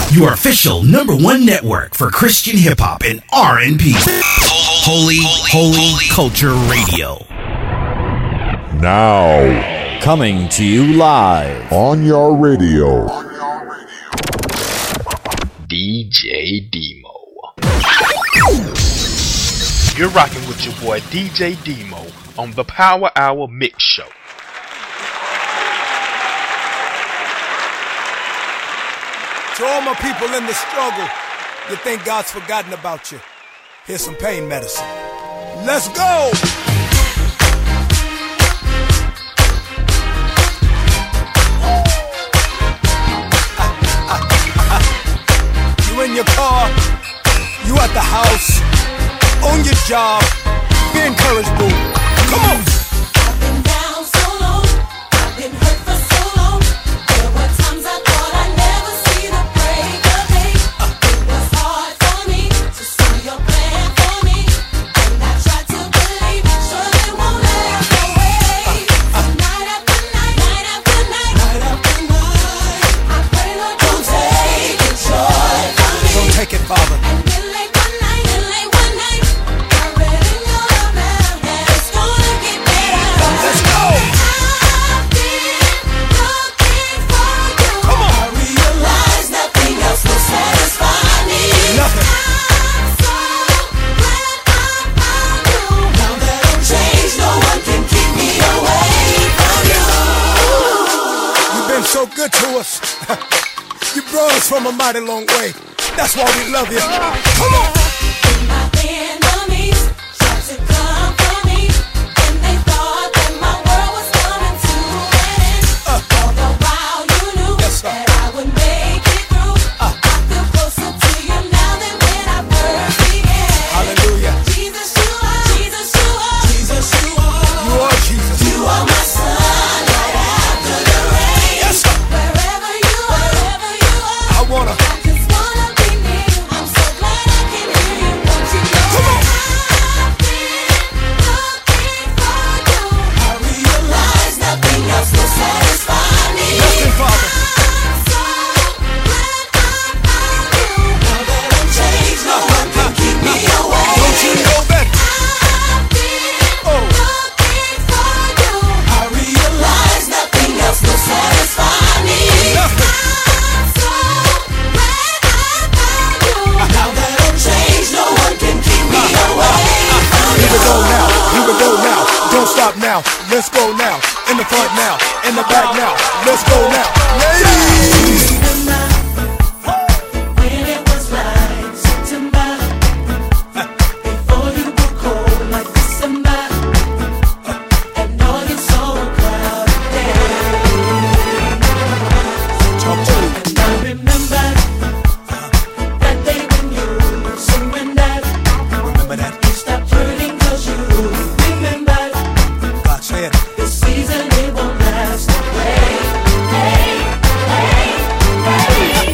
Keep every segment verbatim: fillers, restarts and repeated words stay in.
your official number one network for Christian hip hop and R and B. Holy, holy, holy Culture Radio. Now, coming to you live on your radio, D J Demo. You're rocking with your boy D J Demo on the Power Hour Mix Show. To all my people in the struggle, you think God's forgotten about you. Here's some pain medicine. Let's go! You in your car, you at the house, on your job, be encouraged, boo. Come on! I've been down so long, I've been hurt for so long. There were times I thought I'd never see the break of day. It was hard for me to see your plan for me, and I tried to believe, sure it won't last away. So night after night, night after night, night after night, I pray, Lord, don't take the joy from me. Don't take it, Father. And then late one night, and late one night, I read in your love now that it's gonna get better. Let's go! I've been looking for you. Come on. I realize nothing else will satisfy me. Nothing. I'm so glad I found you. Now that I'm changed, no one can keep me away from you. You've been so good to us. You brought us from a mighty long way. That's why we love you. Come on! My enemies tried to come for me, and they thought that my world was coming to an end. All the while you knew Yes, sir. that I would make it through. I feel closer to you now than when I first began. Hallelujah. Jesus, you are. Jesus, you are. Jesus, you are. You are Jesus. You are my sun right after the rain. Yes, sir. Wherever you are, wherever you are, I wanna. I just wanna be near you. I'm so glad I can hear you. Won't you know Come on. I've been looking for you. I realize nothing else will satisfy me. Nothing, Father. I'm so glad I found you. Now that I'm changed, no one can keep me away. Don't you know that? I've been Oh. looking for you. I realize nothing else will satisfy me. Nothing. I'm so glad I found you. Now that I'm changed, no one can keep me away from Here we you. go now. Here we go now. Don't stop now. Let's go now. In the front now. In the back now. Let's go now. Ladies! When it was like September, before you were cold like December, and all you saw were cloudy days. Talk to me. And I remember that day when you surrendered. Remember that? You stopped hurting 'cause you remembered God said. this season it won't last away. Hey, hey, hey.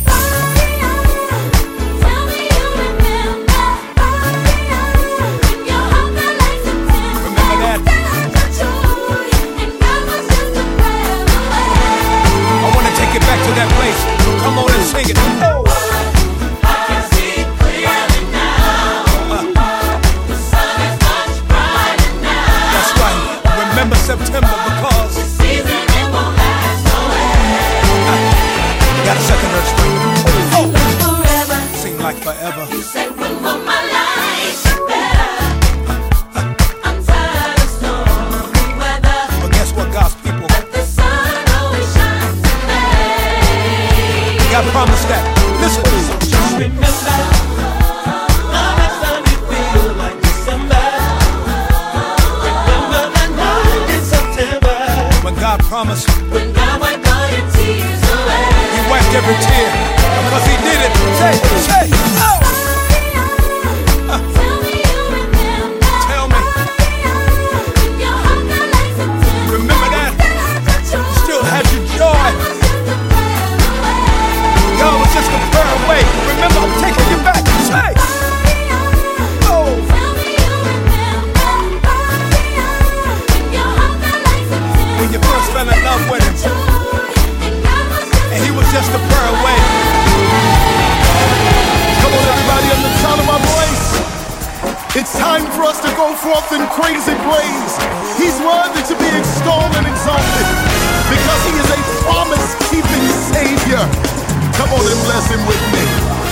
Tell me you remember. When your heart felt like September. Remember that? That joy, and God was just a prayer away. I want to take it back to that place. So come on and sing it. Oh. I see clearly now. The sun is much brighter now. That's right. Remember September because The season it won't last away. got a second verse for you. Oh. Forever. Seem like forever. You said one more my life better. I'm tired of stormy weather, But guess what, God's people? but the sun always shines today. God promised that. Listen. Just remember, the next time you feel like December, remember the night in September When God promised, when God wiped all your tears away. He wiped every tear because He did it. Say, say, oh. Tell me you remember. Tell me. When your heart felt like September. Remember that? Still had your joy. God was just a prayer away. Remember, I'm taking you back. Say, oh. When you first fell in love with Him, and He was just a prayer away. It's time for us to go forth in crazy praise. He's worthy to be extolled and exalted because he is a promise-keeping Savior. Come on and bless him with me.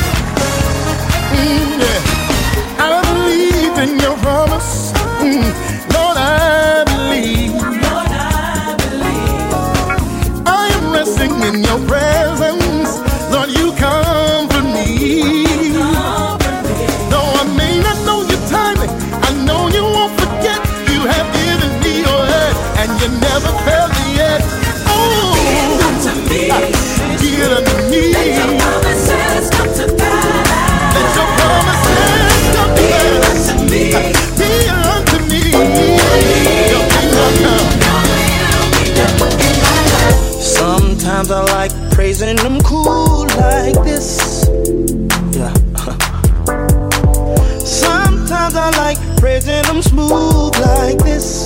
Mm, yeah. I believe in your promise. Mm, Lord, I believe. Lord, I believe. I am resting in your presence. Lord, you comfort me. Though I may not know your timing, I know you won't forget. You have given me your head, and you never failed me yet. Oh, give it unto me. Give it unto me. Let your promises come to pass. Let your promises come to pass. Be unto me. Be unto me. Sometimes I like praising them cool like this. Yeah. Sometimes I like praising them smooth like this.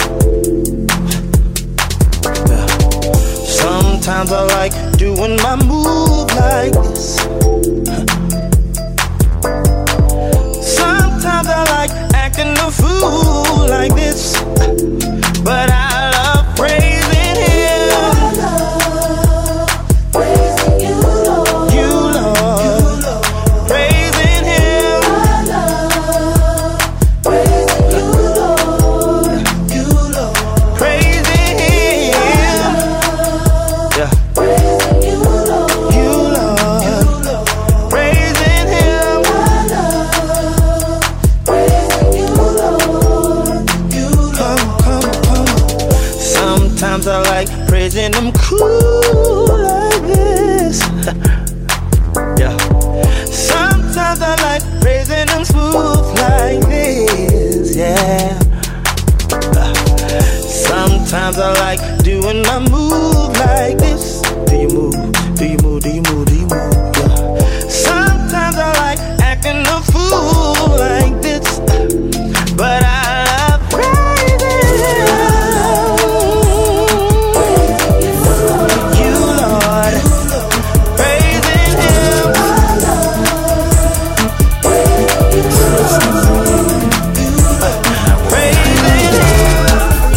Yeah. Sometimes I like doing my move like this. Sometimes I like acting a fool like this. But I love praising him. I love praising you, Lord. You, Lord. Praising him. I love praising you, Lord. You, Lord. Praising him. Yeah. Praising you, Lord. You, Lord. Praising him. I love praising you, Lord. You, Lord. Come, come, come. Sometimes I like praising them cool like this. Yeah. Sometimes I like praising them smooth like this. Yeah. Uh, Sometimes I like doing my move like this. Do you move? Do you move? Do you move? Do you move? Yeah. Sometimes I like acting a fool like this. But I love praising you, Lord. Praising him. Praising him.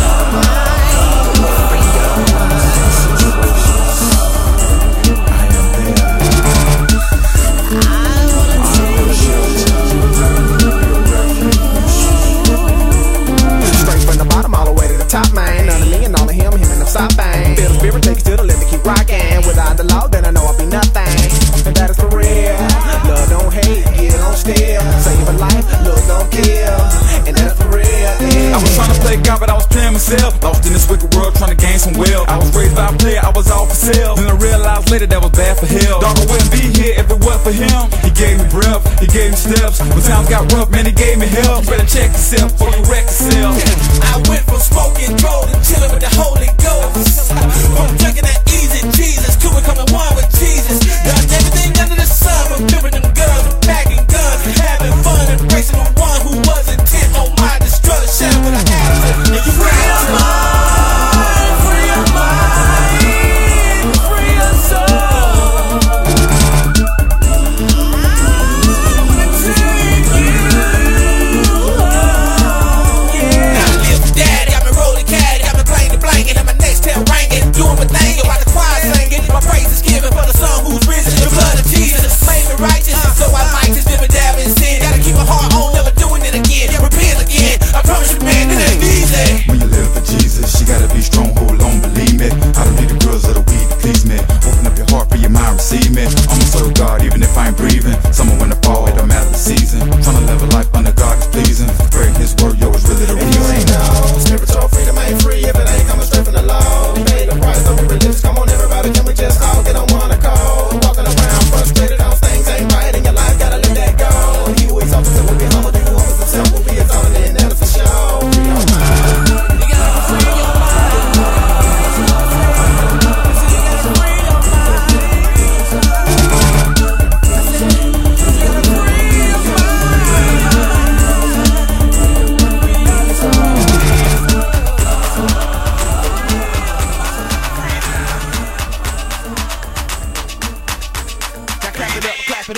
Straight from the bottom all the way to the top, man. None of me and all of him, him and the stop bang. Feel the spirit, take it to the limit, keep rocking. Without the law, then I know I'll be nothing. And that is for real. Love don't hate, get on steal. Save a life, love don't kill. And that's for real. Yeah. I was trying to play God, but I was playing myself. Lost in this wicked world, trying to gain some wealth. I was raised by a player, I was all for sale. Then I realized later that was bad for hell. Dog, I wouldn't be here if it wasn't for him. He gave me breath, he gave me steps. When times got rough, man, he gave me help. You better check yourself before you wreck yourself. I went from smoking gold to chilling with the Holy Ghost. From drinking that easy Jesus to becoming one with Jesus. Done everything under the sun, from pimping them girls, from packing guns, having fun, embracing the one who was intent on my destruction. But I had to, and you free your mind, free your mind, free your soul. I wanna take you. Yeah. I live for daddy, got me rolling caddy, got me playing the blanket, and my next tail ringing, doing my thing, while the choir singing. My praise is given for the son who's risen. The blood of Jesus made me righteous, so I might just dip and dab in sin. Gotta keep my heart on, never doing it again. Repent again, I promise you, man, it ain't easy. When you live for Jesus, you gotta be strong, hold on, believe me. I don't need the girls of the weed to please me. Open up your heart for your mind, receive me. I'm a soul of God, even if I ain't breathing. Someone when to fall, it don't matter the season. Trying to live a life under God is pleasing. Praying his word, yo, is really the And you ain't reason. know, spiritual freedom ain't free if it ain't coming straight from the law. He paid the price, don't be religious. Come on, everybody, can we just all get on one accord? Walking around frustrated, all things ain't right in your life, gotta let that go. He who exalts himself will be humbled, he who humbles himself will be exalted, and that is for sure. Free your mind. You gotta free your mind. You gotta free your mind. Now clap it up, clap it up, clap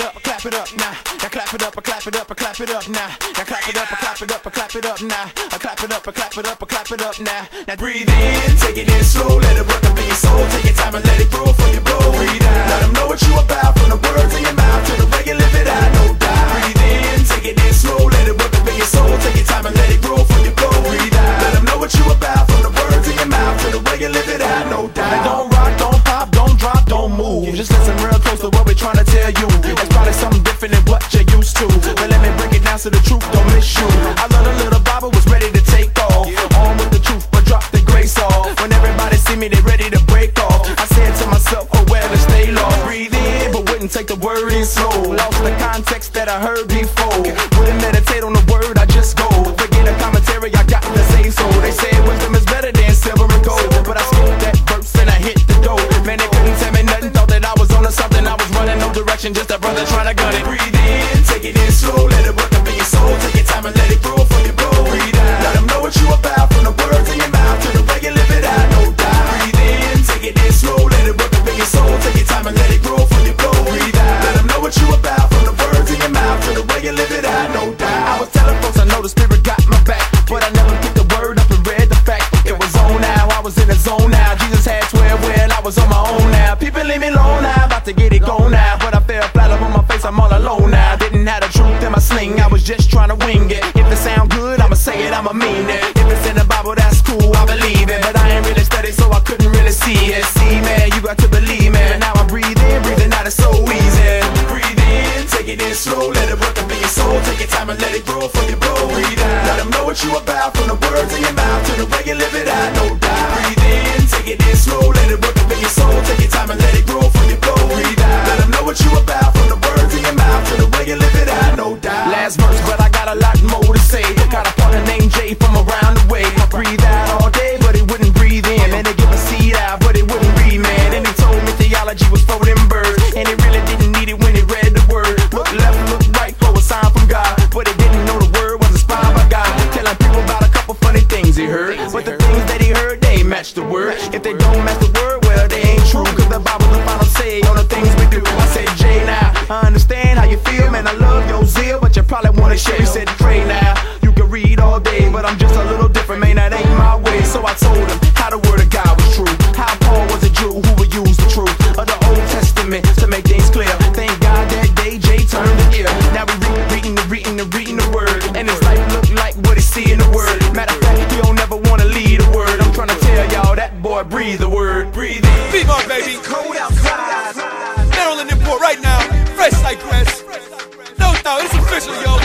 clap it up now. Now clap it up, I clap it up, I clap it up now. Now clap it up, I clap it up, I clap it up now. I clap it up, I clap it up, I clap it up now. Now breathe in, take it in slow, let it work up in your soul. Take your time and let it grow for you blow. Breathe out, let them know what you about from the words in your mouth to the way you live it out, no doubt. Breathe in, take it in slow, let it work up in your soul. Take your time and let it grow for you blow. Breathe out, let them know what you about from the words in your mouth to the way you live it out, no doubt. Now don't rock, don't pop, don't drop, don't move. Just listen real close to what we're trying to tell you. It's probably something different than what you're used to, but let me break it down so the truth don't miss you. I learned a little Bible, was ready to take off. On with the truth, but drop the grace off. When everybody see me, they ready to break off. I said to myself, oh well, and stay lost. Breathe in, but wouldn't take the word in slow. Lost the context that I heard before. Wouldn't meditate on the word, I just go. Forget a commentary, I got to say so. They say wisdom is better than silver and gold, but I skipped that verse and I hit the dough. Man, they couldn't tell me nothing, thought that I was on to something. I was running no direction, just a brother trying to gun it. Breathe in, take it in slow, let it work up in your soul. Take your time and let it grow for you blow. Breathe out, let them know what you about from the words in your mouth to the way you live it out, no doubt. Breathe in, take it in slow, let it work up in your soul. Take your time and let it grow for you blow. Breathe out, let them know what you about from the words in your mouth to the way you live it out, no doubt. I was telling folks I know the spirit got my back, but I never picked the word up and read the fact. It was on now, I was in the zone now. Jesus had twelve, well I was on my own now. People leave me alone now, about to get it gone now, but I fell flat up on my face, I'm all alone now. Didn't have the truth in my sling, I was just trying to wing it. If it sound good, I'ma say it, I'ma mean it. If it's in the Bible, that's cool, I believe it, but I ain't really studied, so I couldn't really see it. See, man, you got to believe, man. Now I breathe in, breathing out, it's so easy. Breathe in, take it in slow, let it work up in your soul. Take your time and let it grow for you blow. Breathe out, let them know what you about from the words in your mouth to the way you live it out, no doubt. Breathe in, take it in slow, let it work up in your soul. Take your time and let it grow for you blow. Breathe out, let them know what you about from the words in your mouth to the way you live it out, no doubt. Last verse, but I got a lot more to say. Got a partner named Jay from around the way. I breathe out all day, but it wouldn't breathe in. Man, they give a seed out, but it wouldn't read, man. And he told me theology was for them birds, and he really didn't need it when he read the word. Look left, look right for a sign from God, but he didn't know the word was inspired by God. Telling people about a couple funny things he heard, but the things that he heard, they match the word. If they don't match the word, well, they ain't true, cause the Bible's the final say on the things we do. I said, Jay, now, I understand how you feel, man, I love your zeal, but you probably wanna share. He said, pray now, you can read all day, but I'm just a little different, man, that ain't my way. So I told him how the word of God was true, how Paul was a Jew who would use the truth of the Old Testament to make things clear. Thank God that day Jay turned the ear. Now we read, reading the reading the reading the word, and his life look like what he see in the word. Matter of fact, he don't never wanna lead a word. I'm trying to tell y'all that boy breathe the word, breathe in. B-Mark, baby. Cold outside. Maryland import right now. Fresh like grass. No doubt, it's official, yo.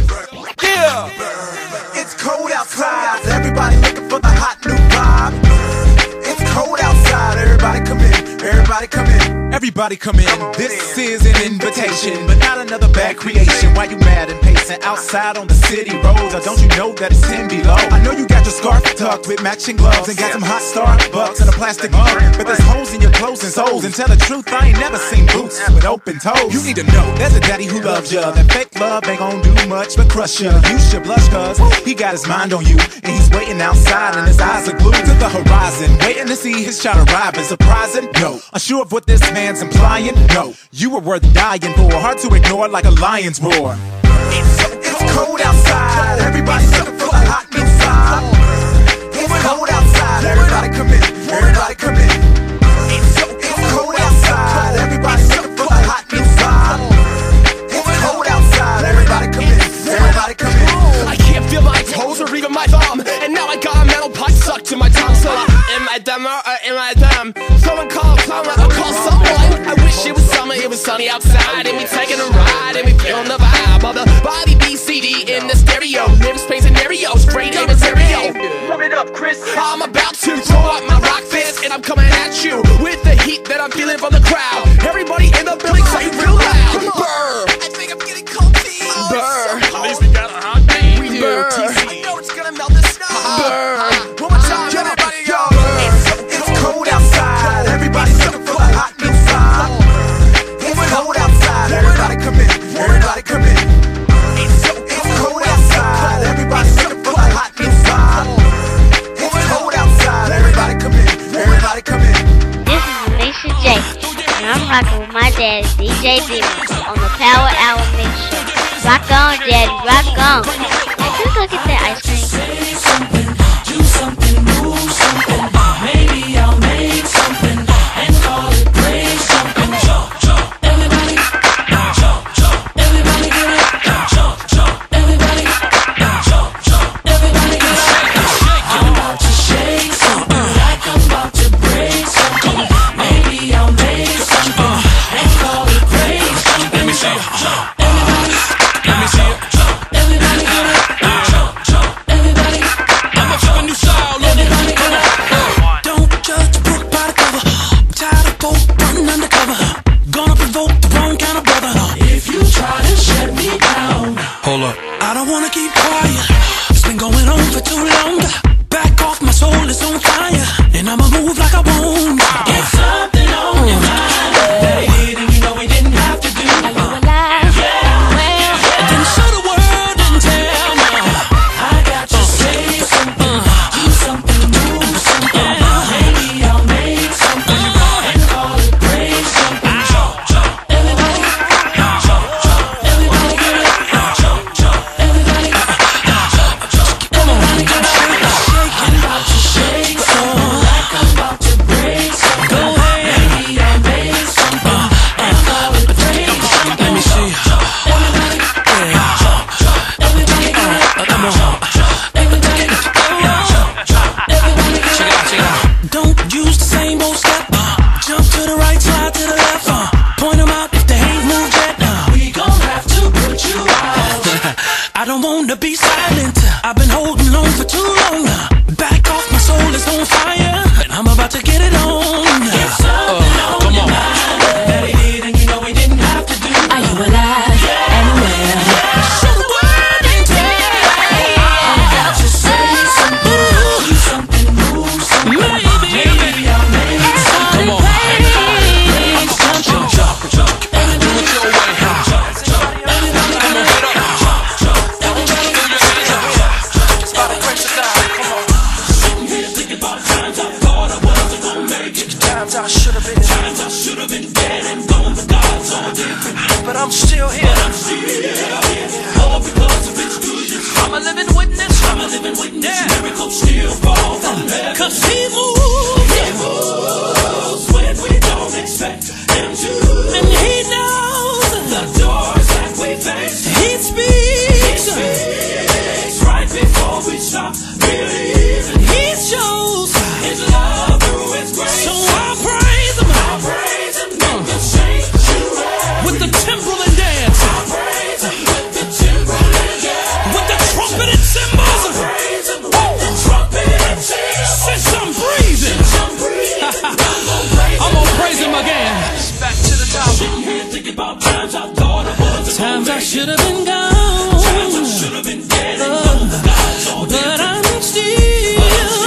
Yeah. It's cold outside. Everybody looking for the hot new vibe. It's cold outside. Everybody come in. Everybody come in. Everybody come in, this is an invitation, but not another bad creation. Why you mad and pacing outside on the city roads? Or don't you know that it's ten below? I know you got your scarf tucked with matching gloves and got some hot Starbucks and a plastic mug, but there's holes in your clothes and soles. And tell the truth, I ain't never seen boots with open toes. You need to know, there's a daddy who loves ya. That fake love ain't gon' do much but crush ya. You should blush cause he got his mind on you, and he's waiting outside and his eyes are glued to the horizon, waiting to see his shot arrive. And surprising? No. Unsure of what this man's implying? No. You were worth dying for, hard to ignore like a lion's roar. It's, it's cold outside. Everybody looking for the hot new vibe. It's cold outside. Everybody come in. Everybody come in. It's, it's cold outside. Everybody looking for the hot new vibe. It's cold outside. Everybody come in. Everybody come in. I can't feel my toes or even my thumb, and now I got a metal pipe stuck to my tongue. So I, am I dumb or am I dumb? Someone call a plumber or call someone. I wish it was summer, it was sunny outside, and we taking a ride, and we feeling the vibe of the Bobby B C D in the stereo. Lyrics, space, and stereo, straight A material. Rub it up, Chris. I'm about to throw up my rock fist, and I'm coming at you with the heat that I'm feeling from the crowd. Everybody in the building, say real loud. Burr. I think I'm getting cold feet. Burr. At least we got a hot beat. We do. I know it's gonna melt the snow. Burr. One more time, everybody go. It's, it's cold outside. Everybody looking for the hot new vibe. It's cold outside. Everybody come in. Everybody come in. It's, it's cold outside. Everybody looking for the hot new vibe. It's cold outside. Everybody come in. Everybody come in. This is Alicia J, and I'm J Demo on the Power Hour Mix Show. Rock on, Daddy, rock on. Hey, can we go get that ice cream? Say something, do something, move something. Maybe I'll make something and call it break something. Jump, jump, everybody. Jump, jump, everybody get up. Jump, jump, everybody. Jump, jump, everybody get up. I'm about to shake something like I'm about to break something. Maybe I'll make something and call it break something. Let me see it. Jump, everybody. Let me see it. Jump, everybody get up. Jump, jump, everybody. I'ma flip a new style on you. Don't judge a book by the cover. I'm tired of both running undercover. Gonna provoke the wrong kind of brother. If you try to shut me down, Hold up. I don't wanna keep quiet. It's been going on for too long. Back off, my soul is on fire, and I'ma move like I won't. Get something on your mind that he did, and you know he didn't have to do. Are you alive? Yeah. Well, Then show the world and tell now. I got to say something, do something, move something. Maybe I'll make something and call it break something. Jump, jump, everybody. Jump, jump, everybody get up. Jump, jump, everybody. Jump, jump, everybody get up. I'm about to shake something like I'm about to break something. Go ahead. Maybe I'll make something and call it break something. Let me see. Everybody, yeah. Jump, jump, everybody get up. Come on. Jump, jump, everybody get up. Jump, jump, everybody get Check it out, check it out. up. Don't use the same old step. Uh, jump to the right, slide to the left. Uh, point them out if they ain't moved yet. Uh, we gon' have to put you out. I don't wanna be silent. I've been holding on for too long. Uh, back off, my soul is on fire, and I'm about to get it on. Get something on come your on. mind that he did, and you know he didn't have to do. are you alive? And well, Show the world and tell. I'm about to say something, do something, move something. Maybe I'll make something. Come on. Jump, jump, jump, jump. Do it your way. Jump, jump, everybody. Come on, get up. Jump, jump, everybody. Throw your hands up. It's about to break the down. Come on. Sitting here thinking about times I thought I wasn't gonna make it. Times I should have been. Times I should have been dead and gone, but God's all different. But I'm still here. But I'm still here. All because of His goodness. I'm a living witness. I'm a living witness. Yeah. Miracles still fall from heaven. Cause He moves. He moves when we don't expect Him to. And He knows the doors that we face. He speaks. He speaks right before we stop believing. He shows His love through His grace. So I praise Him. I praise Him. Make the saints with the timbrel and dance. I praise Him with the timbrel and dance. With the trumpet and cymbals. I praise Him with the trumpet and cymbals. Since I'm breathing, Since I'm breathing I'm gonna praise Him again. Back to the top. Sitting here thinking about times I thought I was. Times I should have been gone. Times I should have been dead and gone. God's all different. But I'm still.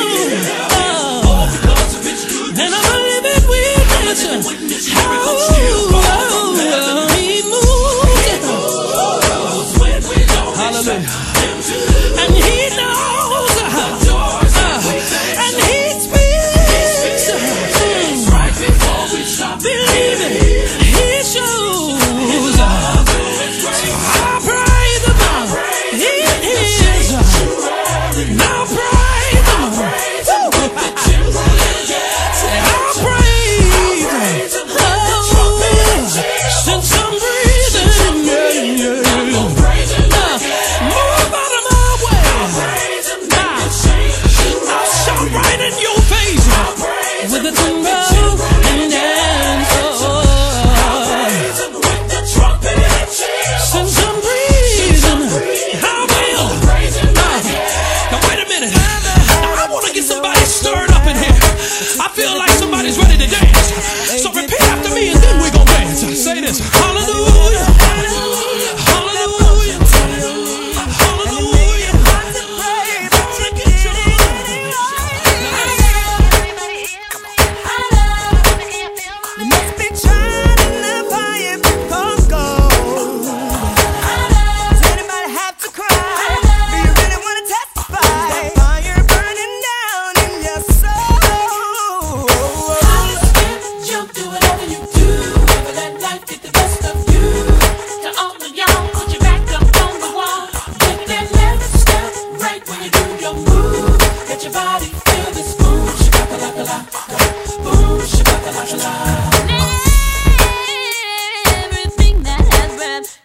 All because of His goodness. And I'm a living witness. Miracles still fall from heaven. He moves. He moves when we don't expect Him to. And He knows the doors that we face. And He speaks. He speaks right before we stop believing. He shows His love through His grace. So I pray.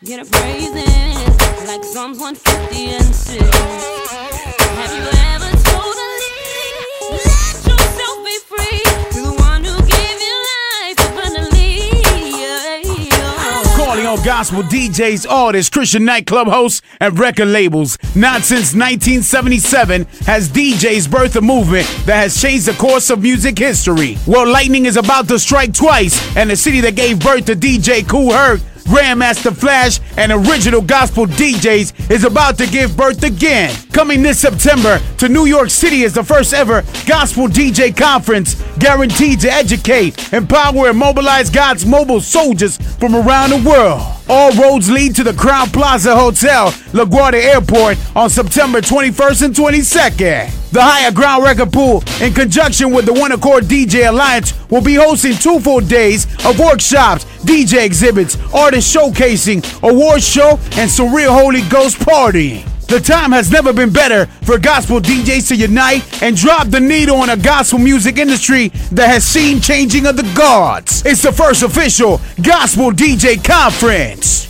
get a praising like Psalms one fifty and six. Have you ever totally let yourself be free to the one who gave you life abundantly? Yeah, yeah. Calling on gospel D Js, artists, Christian nightclub hosts, and record labels. Not since nineteen seventy-seven has D Js birthed a movement that has changed the course of music history. Well, lightning is about to strike twice, and the city that gave birth to D J Kool Herc, Grandmaster Flash, and original gospel D Js is about to give birth again. Coming this September to New York City is the first ever gospel D J conference guaranteed to educate, empower, and mobilize God's mobile soldiers from around the world. All roads lead to the Crown Plaza Hotel, LaGuardia Airport on September twenty-first and twenty-second. The Higher Ground Record Pool, in conjunction with the One Accord D J Alliance, will be hosting two full days of workshops, D J exhibits, artist showcasing, award show, and surreal Holy Ghost partying. The time has never been better for gospel D Js to unite and drop the needle on a gospel music industry that has seen changing of the guards. It's the first official Gospel D J Conference.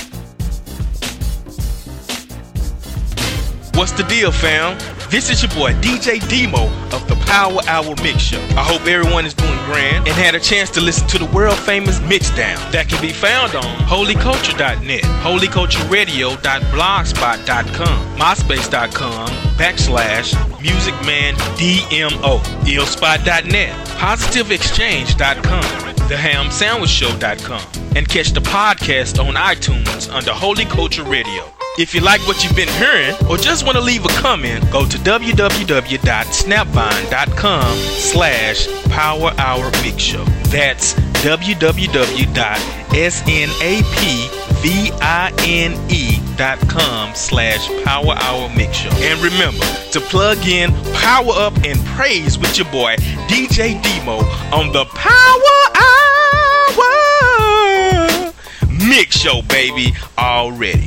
What's the deal, fam? This is your boy D J Demo of the Power Hour Mix Show. I hope everyone is doing grand and had a chance to listen to the world famous Mixdown that can be found on holy culture dot net, holy culture radio dot blogspot dot com, myspace dot com backslash musicmandmo, illspot dot net, positive exchange dot com, the ham sandwich show dot com, and catch the podcast on iTunes under Holy Culture Radio. If you like what you've been hearing or just want to leave a comment, go to w w w dot snapvine dot com slash power hour mix show. That's w w w dot snapvine dot com slash power hour mix show. And remember to plug in, power up, and praise with your boy D J Demo on the Power Hour Mix Show, baby, already.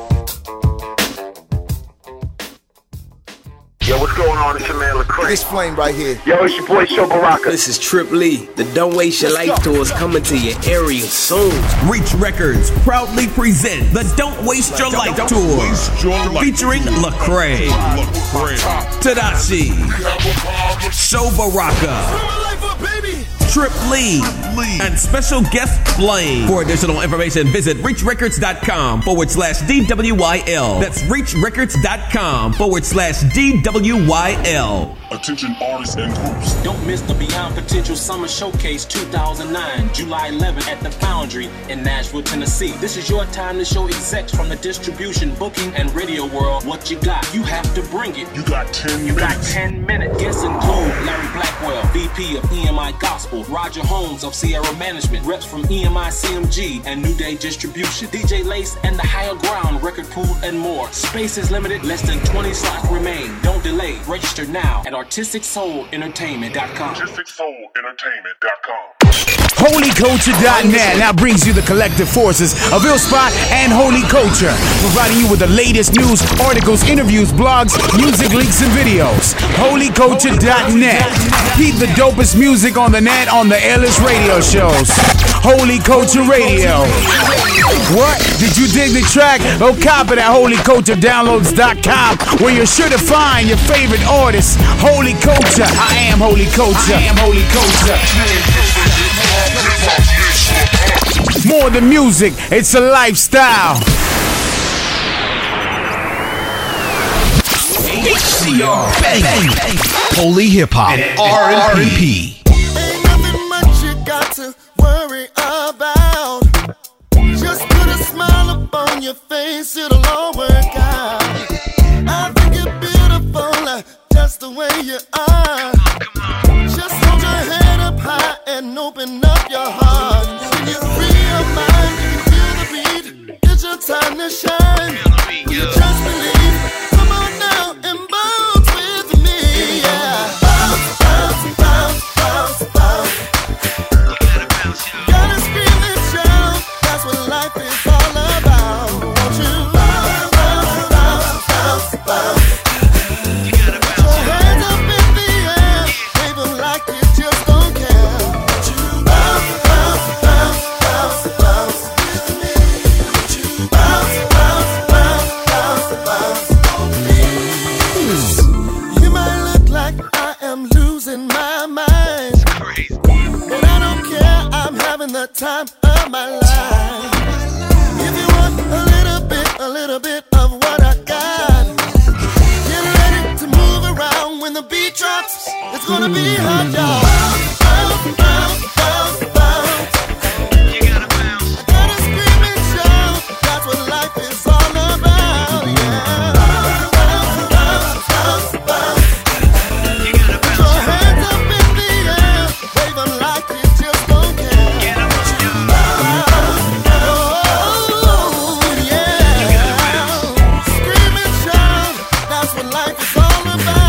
Yo, what's going on? It's your man Lecrae. This flame right here. Yo, it's your boy Show Baraka. This is Trip Lee. The Don't Waste Your Life tour is coming to your area soon. Reach Records proudly present the Don't Waste Your Life Don't tour, Waste Your Life featuring Lecrae, Tadashi, Show Baraka, Trip Lee, and special guest Flame. For additional information, visit reachrecords.com forward slash DWYL. That's reachrecords.com forward slash DWYL. Attention artists and groups. Don't miss the Beyond Potential Summer Showcase two thousand nine, July eleventh at the Foundry in Nashville, Tennessee. This is your time to show execs from the distribution, booking, and radio world what you got. You have to bring it. You got ten You minutes. got ten minutes. Guests include Larry Blackwell, V P of E M I Gospel, Roger Holmes of Sierra Management, reps from E M I C M G and New Day Distribution, D J Lace and the Higher Ground Record Pool, and more. Space is limited. Less than twenty slots remain. Don't delay. Register now at artistic soul entertainment dot com. artistic soul entertainment dot com. holy culture dot net now brings you the collective forces of IllSpot and Holy Culture, providing you with the latest news, articles, interviews, blogs, music, leaks, and videos. holy culture dot net. Keep the dopest music on the net on the illest radio shows. Holy Culture Radio. What? Did you dig the track? Oh, cop it at holy culture downloads dot com, where you're sure to find your favorite artists. Holy Culture. I am Holy Culture. I am Holy Culture. More than music, it's a lifestyle. H C R, bang, bang, Holy Hip Hop, and R and P. Ain't nothing much you got to worry about. Just put a smile upon your face, it'll all work out. I think you're beautiful, uh, just the way you are. Just hold your head up high and open up your heart. When you free your mind, you can feel the beat. It's your time to shine. Will you just believe? Come on now and bounce with me, yeah. Bounce, bounce, bounce, bounce, bounce. Gotta scream and shout. That's what life is all about. Won't you bounce, bounce, bounce, bounce, bounce? Put your hands up in the air, wave 'em like you just don't care. Won't you bounce, bounce, bounce, bounce, bounce with me? Won't you bounce? gonna be hot, y'all. Bounce, bounce, bounce, bounce. You gotta bounce. I gotta scream and shout. That's what life is all about, yeah. Bounce, bounce, bounce, bounce. You gotta bounce. Put your hands up in the air, wave them like you just don't care. Get up, bounce, oh, yeah. You gotta bounce. Scream and shout. That's what life is all about.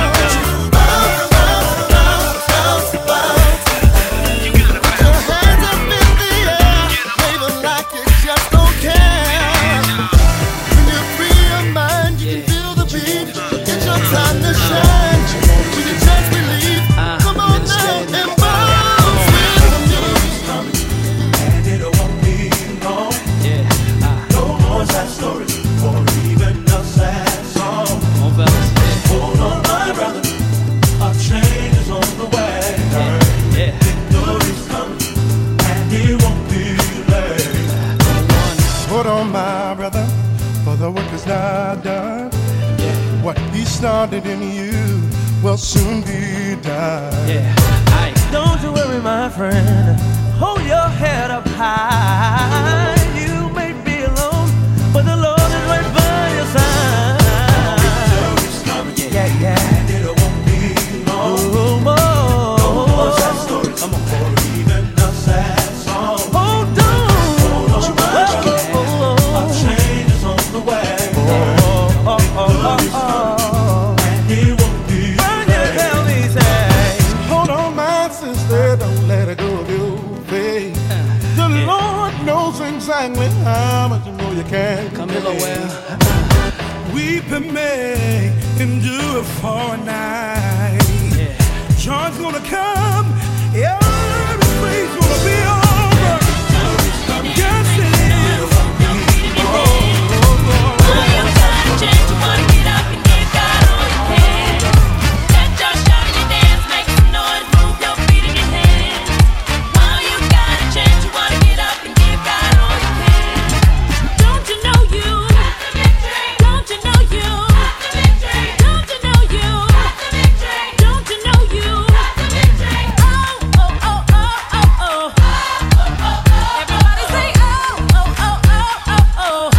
Started in you will soon be done. Yeah, I don't you worry, my friend. Hold your head up high. You may be alone, but the Lord is right by your side. Yeah, yeah. And it won't be long. Oh, oh, oh. No more sad stories. Come on, or even a sad song. Hold on. Hold on, oh, oh, oh. A change is on the way. Oh, oh, oh, oh, oh, oh. Don't let it go of your faith. The yeah. Lord knows exactly how much more you can. Come here, well. Weeping may endure for a night. Yeah. Joy's gonna come. Everything's gonna be over. Yes, it is. Oh, oh, oh, oh. Change, you wanna get up and get God on your head. Let your shout and your dance, make some noise, move your feet in your head. While you got a chance, you wanna get up and give God on your head. Don't you know you? Don't you know you? Don't you know you? Don't you know you? Oh, oh, oh, oh, oh, oh. Everybody say oh, oh, oh, oh, oh, oh.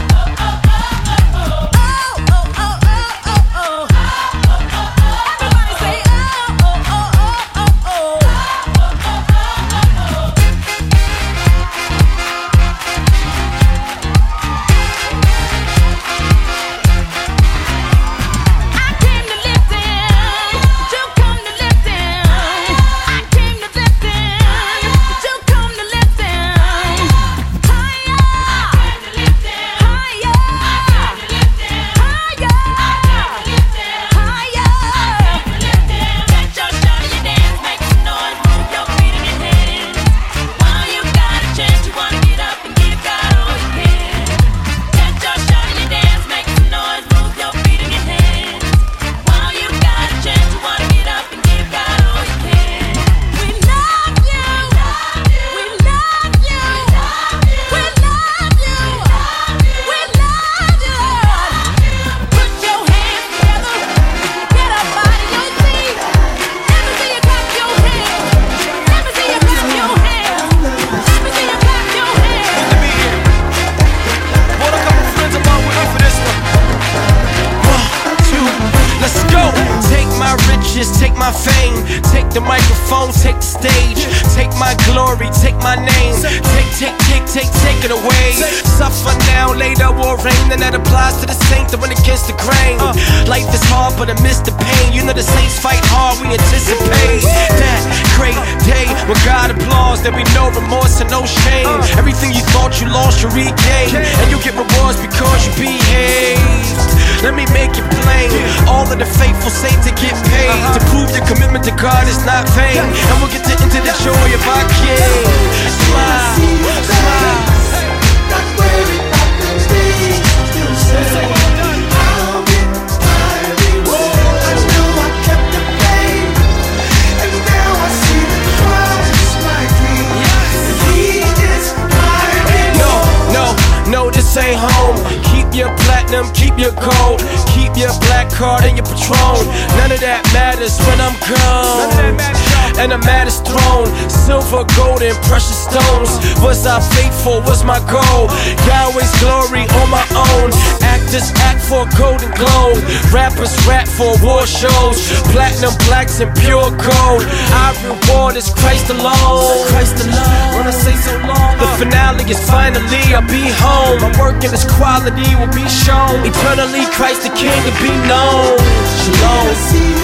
Take my fame, take the microphone, take the stage, take my glory, take my name, take, take, take, take, take it away. Suffer now, later will reign, and that applies to the saint that went against the grain. Life is hard, but I miss the pain. You know the saints fight hard, we anticipate that great day when God applauds. There be no remorse and no shame. Everything you thought you lost, you regain, and you get rewards because you behaved. Let me make it plain. All of the faithful saints to get paid to prove your commitment to God is not vain. And we'll get to into the joy of our King. Smile, smile. That's where it happens. Still say, I'll get my reward. I know I kept the faith, and now I see the Christ like me. And He is my reward. No, no, no, this ain't home. Keep your platinum platinum, keep your gold. Keep your black card and your Patron. None of that matters when I'm gone. And I'm at his throne. Silver, gold, and precious stones. Was I faithful? Was my goal? Yahweh's glory on my own. Actors act for a golden globe. Rappers rap for war shows. Platinum blacks and pure gold. Our reward is Christ alone. Christ alone. When I say so long, the finale is finally I'll be home. My work and its quality will be shown. Eternally, Christ the King to be known. Shalom.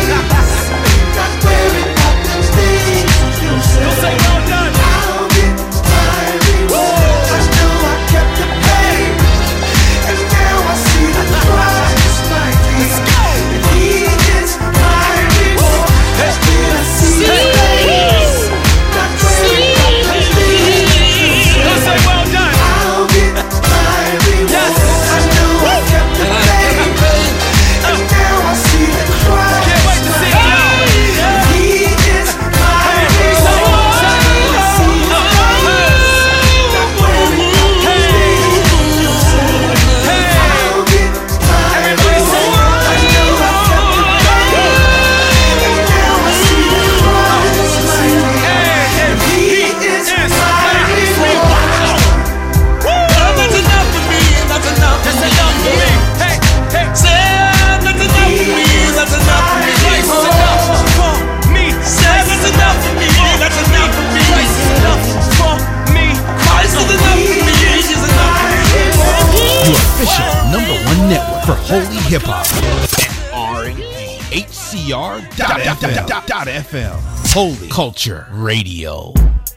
You'll say well done. I'll get my reward. I know I kept the faith, and now I see the prize. Let's go. And he is my reward. Let's see the face. Not where it got to be. You'll say well done. I'll get my reward. I know I kept the faith, and now I see the prize. Can't wait to see it now. He is my reward. Official number one network for holy hip hop. R and B. H C R dot F M. Holy Culture Radio.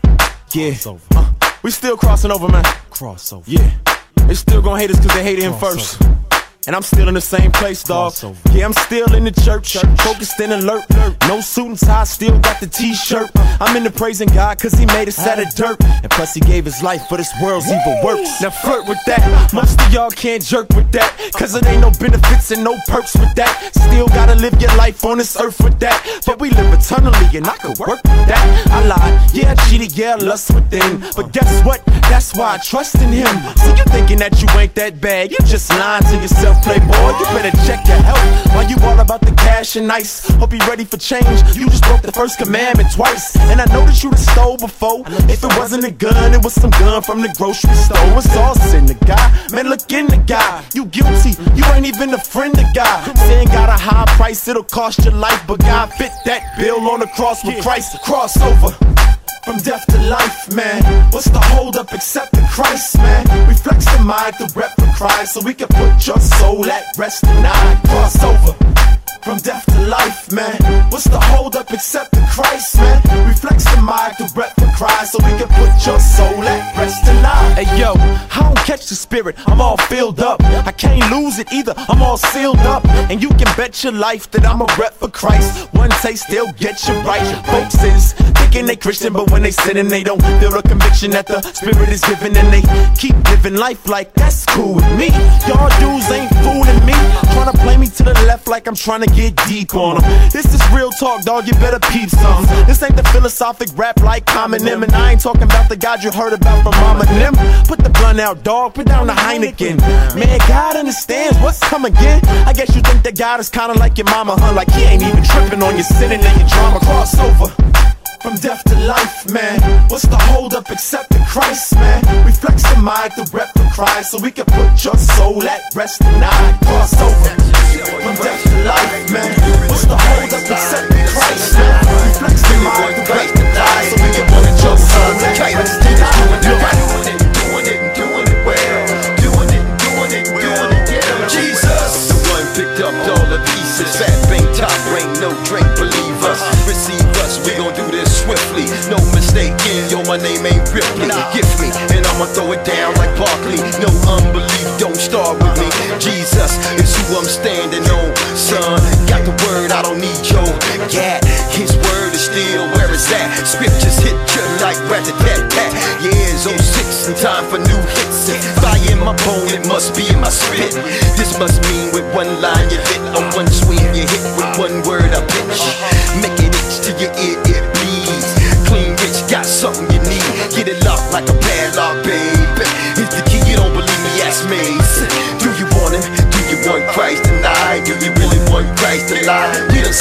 Yeah. Uh, we still crossing over, man. Crossover. Yeah. They still gonna hate us cause they hated him first. And I'm still in the same place, dog. Yeah, I'm still in the church, focused and alert. No suit and tie, still got the t-shirt. I'm in the praising God cause he made us out of dirt. And plus he gave his life for this world's evil works. Now flirt with that, most of y'all can't jerk with that, cause it ain't no benefits and no perks with that. Still gotta live your life on this earth with that, but we live eternally and I could work with that. I lied, yeah I cheated, yeah I lust within, but guess what, that's why I trust in him. So you thinking that you ain't that bad, you just lying to yourself. Playboy, you better check your health. While you all about the cash and ice, hope you ready for change. You just broke the first commandment twice, and I know that you done stole before. If it wasn't a gun, it was some gun from the grocery store. It's all sin to God, man. Look in the guy. You guilty, you ain't even a friend of God. Sin got a high price, it'll cost your life, but God fit that bill on the cross with Christ. Crossover. From death to life, man. What's the hold up except the Christ, man? We flex the mind to rep for Christ, so we can put your soul at rest tonight. Crossover. From death to life, man. What's the hold up except the Christ, man? We flex the mind to rep for Christ, so we can put your soul at rest tonight. Hey yo, I don't catch the spirit, I'm all filled up. I can't lose it either, I'm all sealed up. And you can bet your life that I'm a rep for Christ. One taste, they'll get you right. Folks is thinking they Christian, but when they sinning, they don't feel the conviction that the spirit is giving, and they keep living life like that's cool with me. Y'all dudes ain't fooling me, trying to play me to the left like I'm trying to get deep on them. This is real talk, dog, you better peep some. This ain't the philosophic rap like Eminem, and I ain't talking about the God you heard about from Mama and them. Put the blunt out, dog, put down the Heineken. Man, God understands what's coming again. I guess you think that God is kinda like your mama, huh? Like he ain't even tripping on your sinning and your drama. Crossover. From death to life, man. What's the hold up except the Christ, man? We flex the mind to rep for Christ, so we can put your soul at rest tonight. Crossover. From death to life, man. What's the hold up except the Christ, man? We flex the mind to rep for Christ, so we can put your soul at rest tonight. Doing it, doing it, doing it well. Doing it, doing it, doing it, yeah. Jesus, the one picked up all the pieces. Fat bank top ring, no drink, believe us. Receive us, we gon' do this swiftly, no mistaking. Yo, my name ain't Ripley. Gift me, and I'ma throw it down like Barkley. No unbelief, don't start with me. Jesus is who I'm standing on, son. Got the word, I don't need your gat. His word is still where it's at. Scriptures hit you like rat-a-tat-tat. Yeah, it's oh six and time for new hits. Fire in my bone, it must be in my spit. This must mean with one line you hit, on one swing you hit, with one word I pitch. Make it itch to your ear, it bleeds. Clean rich, got something you need. Get it locked like a padlock, baby. It's the key, you don't believe me, ask me. Do you want it?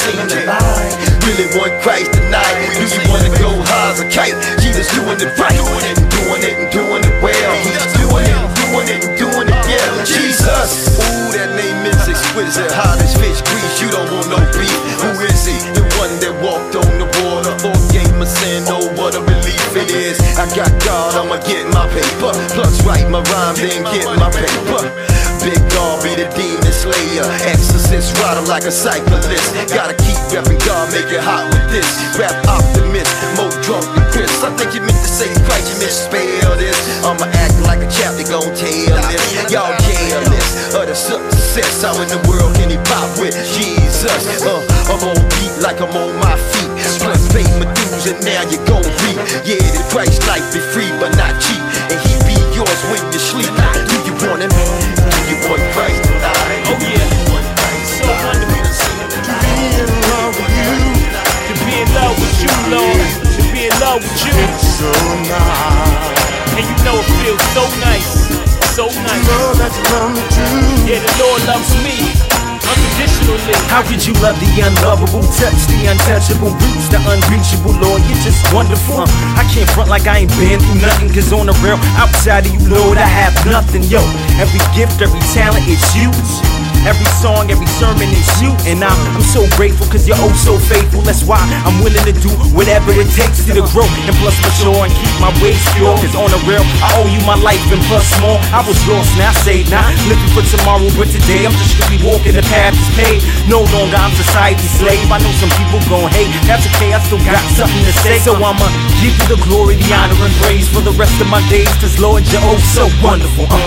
seen the light. Really want Christ tonight. Do you wanna go high as a kite? Jesus doing it right, doing it and doing it and doing it well. He's doing it and doing it and doing it yeah. Jesus, ooh, that name is exquisite. Hot as fish grease, you don't want no beef. Who is he? The one that walked on the water, forgave my sin. Oh, what a relief it is. I got God, I'ma get my paper. Plus write my rhyme, then get my paper. Big God be the demon slayer, exorcist, ride him like a cyclist. Gotta keep reppin' God, make it hot with this. Rap optimist, more drunk than Chris. I think you meant to say Christ, you misspell this. I'ma act like a chap that gon' tell this. Y'all careless of the success. How in the world can he pop with Jesus? Uh, I'm on beat like I'm on my feet. Plus pay my dues and now you gon' reap. Yeah, the Christ life be free but not cheap. And he be yours when you sleep. Do you want him? You want Christ tonight? Oh yeah, so wonderful to be in love with you, to be in love with you, Lord, to be in love with you. It's so nice, and you know it feels so nice, so nice. Lord, that you love me too. Yeah, the Lord loves me unconditionally. How could you love the unlovable, touch the untouchable, reach the unreachable, Lord? You're just wonderful. Uh, I can't front like I ain't been through nothing, cause on the real, outside of you, Lord, I have nothing. Yo, every gift, every talent is huge. Every song, every sermon is you. And I'm, I'm so grateful cause you're oh so faithful. That's why I'm willing to do whatever it takes to grow and plus mature and keep my ways pure. Cause on the real, I owe you my life and plus more. I was lost, now saved, now looking for tomorrow. But today I'm just really walking the path that's paved. No longer I'm society's slave. I know some people gon' hate, that's okay, I still got something to say. So I'ma give you the glory, the honor and praise for the rest of my days. Cause Lord, you're oh so wonderful. uh.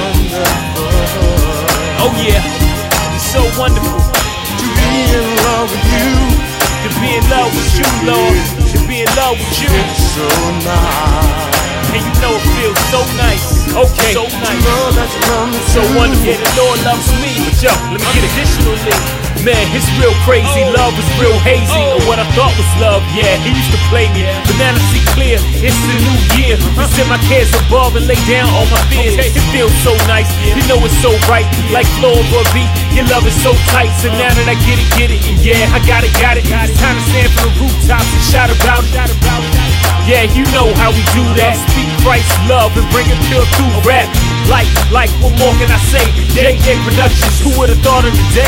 Oh yeah, so wonderful to be in love with you, to be in love with you, Lord, to be in love with you. It's so nice, and you know it feels so nice. Okay, so nice, Lord, that's so wonderful. Yeah, the Lord loves me, but yo, let me get additionally. Man, it's real crazy, love is real hazy. Or what I thought was love, yeah, he used to play me. But now I see clear, it's the new year. I set my cares above and lay down all my fears. It feels so nice, you know it's so right. Like flow over a beat, your love is so tight. So now that I get it, get it, and yeah, I got it, got it. It's time to stand from the rooftops and shout about it. Yeah, you know how we do that. Speak Christ's love and bring it pure through rap. Like, like, what more can I say? J J Productions, who would've thought of the day?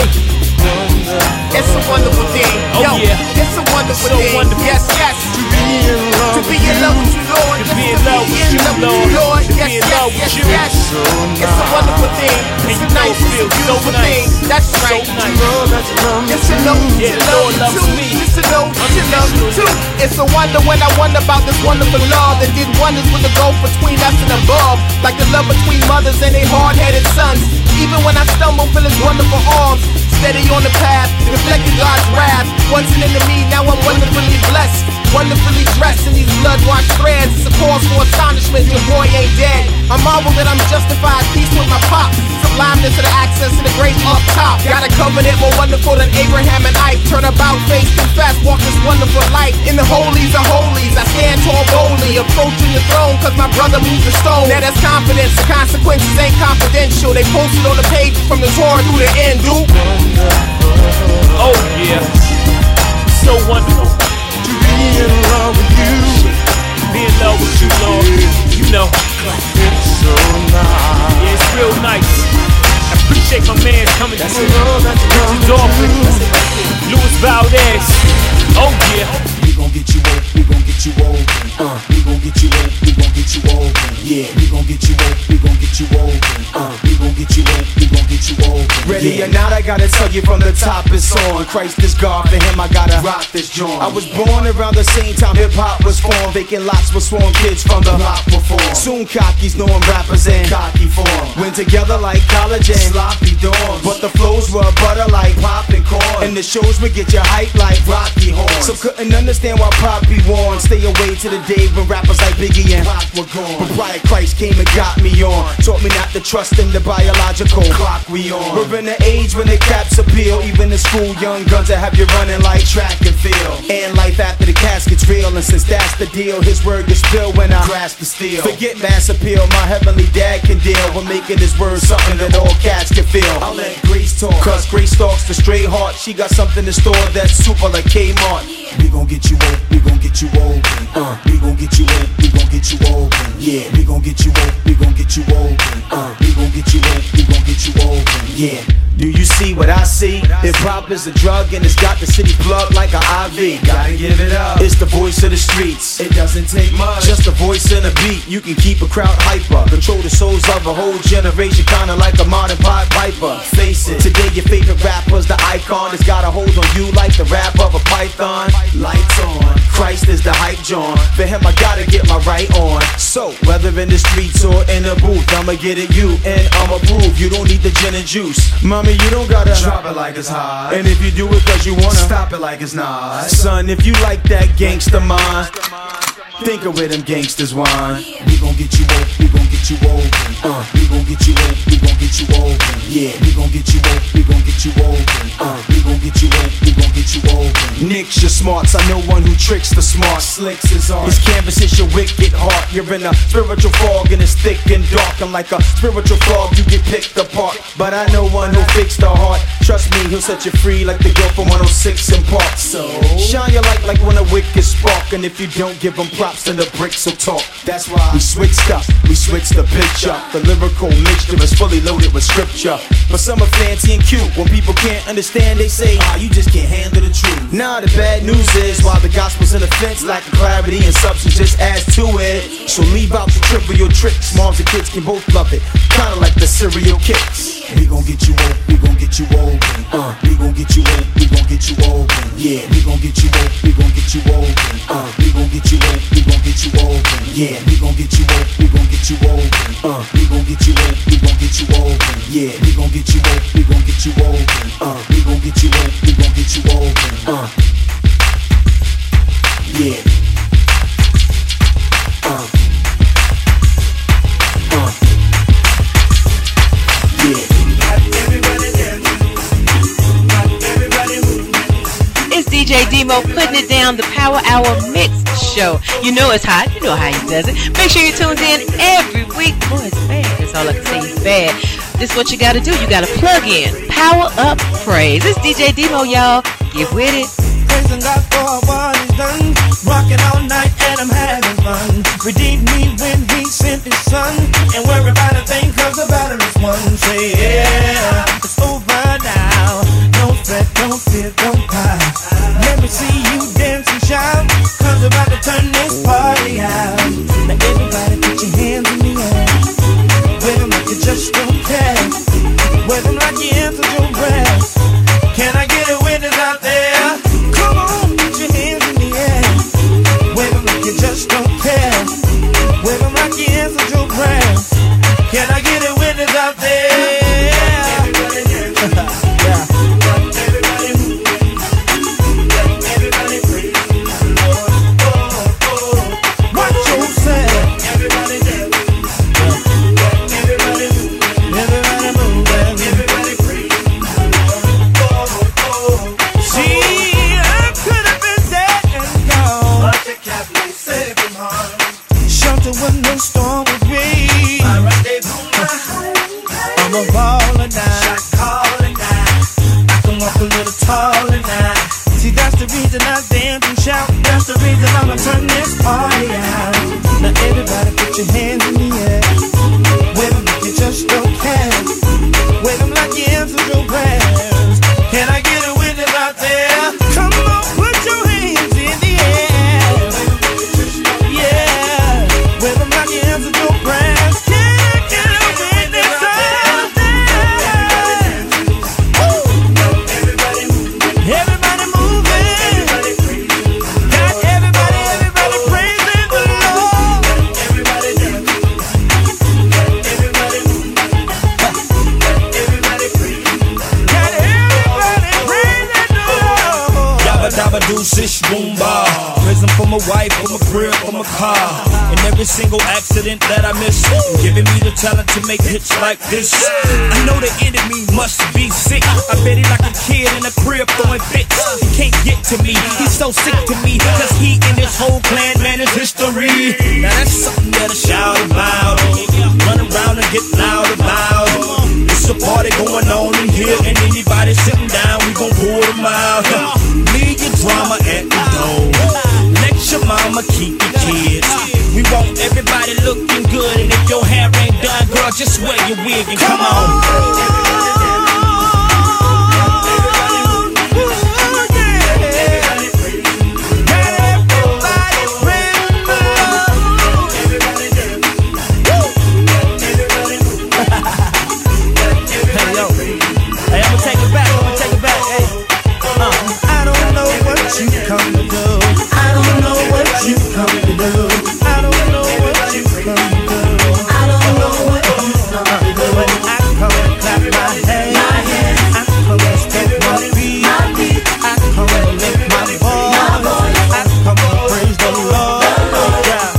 It's a wonderful thing. Oh Yo, yeah, it's a wonderful so thing. Wonderful. Yes, yes. To be in love, to be in love with you, Lord. To be in love with you, Lord. To be in love with you. Yes, it's a wonderful thing. It's a nice, it's a beautiful thing. That's right. It's a note to love too. It's a note to love too. It's a wonder when I wonder about this wonderful love that did wonders with the gulf between us and above, like the love between mothers and their hard-headed sons. Even when I stumble, feel his wonderful arms steady on the path, reflecting God's wrath. Once an enemy, now I'm wonderfully blessed, wonderfully dressed in these blood-washed threads. It's a cause for astonishment, your boy ain't dead. I marvel that I'm justified, peace with my pop. Sublimeness to the access to the grace up top. Got a covenant more wonderful than Abraham and Ike. Turn about, face, confess, walk this wonderful life. In the holies of holies, I stand tall boldly, approaching the throne, cause my brother moved the stone. Now there's confidence, the consequences ain't confidential. They posted on the page from the Torah through the end, dude. Oh yeah, so wonderful to be in love with you, be in love with you, Lord. You know, it's so nice. Yeah, it's real nice. I appreciate my man coming through. Richard Dolphin, Louis Valdez. Oh yeah. We gon' get you open, we gon' get you open. Uh, we gon' get you open, we gon' get you open. Yeah, we gon' get you open, we gon' get you open. Uh, we gon' get you open, we gon' get you open. Ready or not, I gotta tell you from the top it's on. Christ is God, for him I gotta rock this joint. I was born around the same time hip hop was formed. Vacant lots were swarm, kids from the block were formed. Soon cockies knowing rappers in cocky form. Went together like college and sloppy dorms. But the flows were butter like poppin' corn. And the shows would get you hype like Rocky Horn. So couldn't understand why Poppy warned. Stay away to the day when rappers like Biggie and Pac were gone. But Brian Christ came and got me on. Taught me not to trust in the biological clock we on. We're in the age when the caps appeal. Even in school, young guns that have you running like track and field. And life after the casket's real. And since that's the deal, his word gets spilled when I grasp the steel. Forget mass appeal, my heavenly dad can deal. We're making this word something that all cats can feel. I'll let Grace talk, cause Grace stalks the straight heart. She got something in store that's super like Kmart. We gon' get you open, we gon' get you open. Uh, we gon' get you open, we gon' get you open. Yeah, we gon' get you open, we gon' get you open. Uh, we gon' get you open, we gon' get you open. Yeah. Do you see what I see? Hip hop is a drug and it's got the city plugged like an I V. Gotta give it up. It's the voice of the streets. It doesn't take much. Just a voice and a beat. You can keep a crowd hyper. Control the souls of a whole generation, kinda like a modern Pied Piper. Face it, today your favorite rapper's the icon. It's got a hold on you like the rap of a python. Lights on. Christ is the hype John. For him I gotta get my right on. So whether in the streets or in the booth, I'ma get at you and I'ma prove you don't need the gin and juice. Mama, you don't gotta drop it like it's hot. And if you do it cause you wanna, stop it like it's not. Son, if you like that gangsta mind, think of where them gangsters whine. We gon' get you open, we gon' get you open. Uh, we gon' get you open, we gon' get you open. Yeah, we gon' get you open, we gon' get you open. Uh, we gon' get you open, we gon' get you open. Nix your smarts, I know one who tricks the smart. Slicks his art. His canvas is your wicked heart. You're in a spiritual fog and it's thick and dark. I'm like a spiritual frog, you get picked apart. But I know one who'll fix the heart. Trust me, he'll set you free like the girl from one oh six in Park. So shine your light like when a wick is spark. And if you don't give them props, then the bricks will talk. That's why we switched up, we switched the pitch up. The lyrical mixture is fully loaded with scripture. But some are fancy and cute. When people can't understand, they say, ah, you just can't handle the truth. Now the bad news is, while the gospel's an offense, lack of clarity and substance just adds to it. So leave out the trivial tricks. Moms and kids can both love it, kinda like the cereal kicks. We gon' get you open, we gon' get you open. Uh, we gon' get you open, we gon' get you open. Yeah, we gon' get you open, we gon' get you open. Uh, we gon' get you open, we gon' get you open. Yeah, we gon' get you open, we gon' get you open. Uh, we gon' get you open, we gon' get you open. Yeah, we gon' get you open, we gon' get you open. Uh, we gon' get you open, we gon' get you open. Uh, yeah. Uh, uh, yeah. It's D J Demo putting it down, the Power Hour Mix Show. You know it's hot. You know how he does it. Make sure you tuned in every week. Boy, it's bad. That's all I can say. It's bad. This is what you got to do. You got to plug in. Power Up Praise. It's D J Demo, y'all. Get with it. Praising God for what He's done. Rocking all night and I'm having fun. Redeemed me when He sent His Son. And worry about a thing cause the battle is won. Say yeah, it's over now. Don't fret, don't fear, don't cry. Let me see you dance and shout. Cause we're about to turn this party out. Now everybody put your hands in the air. Wave them like you just don't care. Wave them like you answered your breath. Can I get a witness out there? Come on, put your hands in the air. Wave them like you just don't care. Wave them like you answered your breath. Can I get a witness out there? Yeah. When no storm was raging, I'm a baller now. I can walk a little taller now. See, that's the reason I dance and shout. That's the reason I'ma turn this party out. Now everybody put your hands in the air. Wave them like you just don't care. Wave them like you answered your prayers. Can I get a witness out there? Come on, put your hands in the air. Yeah. Wave them like you answered your prayers. Can I get a witness out there? Woo! Everybody moving. Got everybody, everybody praising the Lord. Everybody dancing. Everybody moving. Everybody praising. Got everybody praising the Lord. Yabba dabba do shish boomba. Prison for my wife, for my crib, for my car. And every single accident that I miss, giving me the talent to make hits like this. I know the enemy must be sick. I bet he like a kid in a crib throwing fits. He can't get to me, he's so sick to me. Cause he and his whole clan, man, is history. Now that's something that'll shout about. Run around and get loud about it. It's a party going on in here, and anybody sitting down, we gon' pull them out. Leave your drama at the door. Let your mama keep your kids. We want everybody looking good, and if your hair ain't done, girl, just wear your wig and come on. You come to do. I don't know what you come to do. I don't know what you come to do. I don't know what you come to do. When I come and clap my hands, I come and stamp my feet, I come and lift my voice, I come and praise the Lord. Yeah.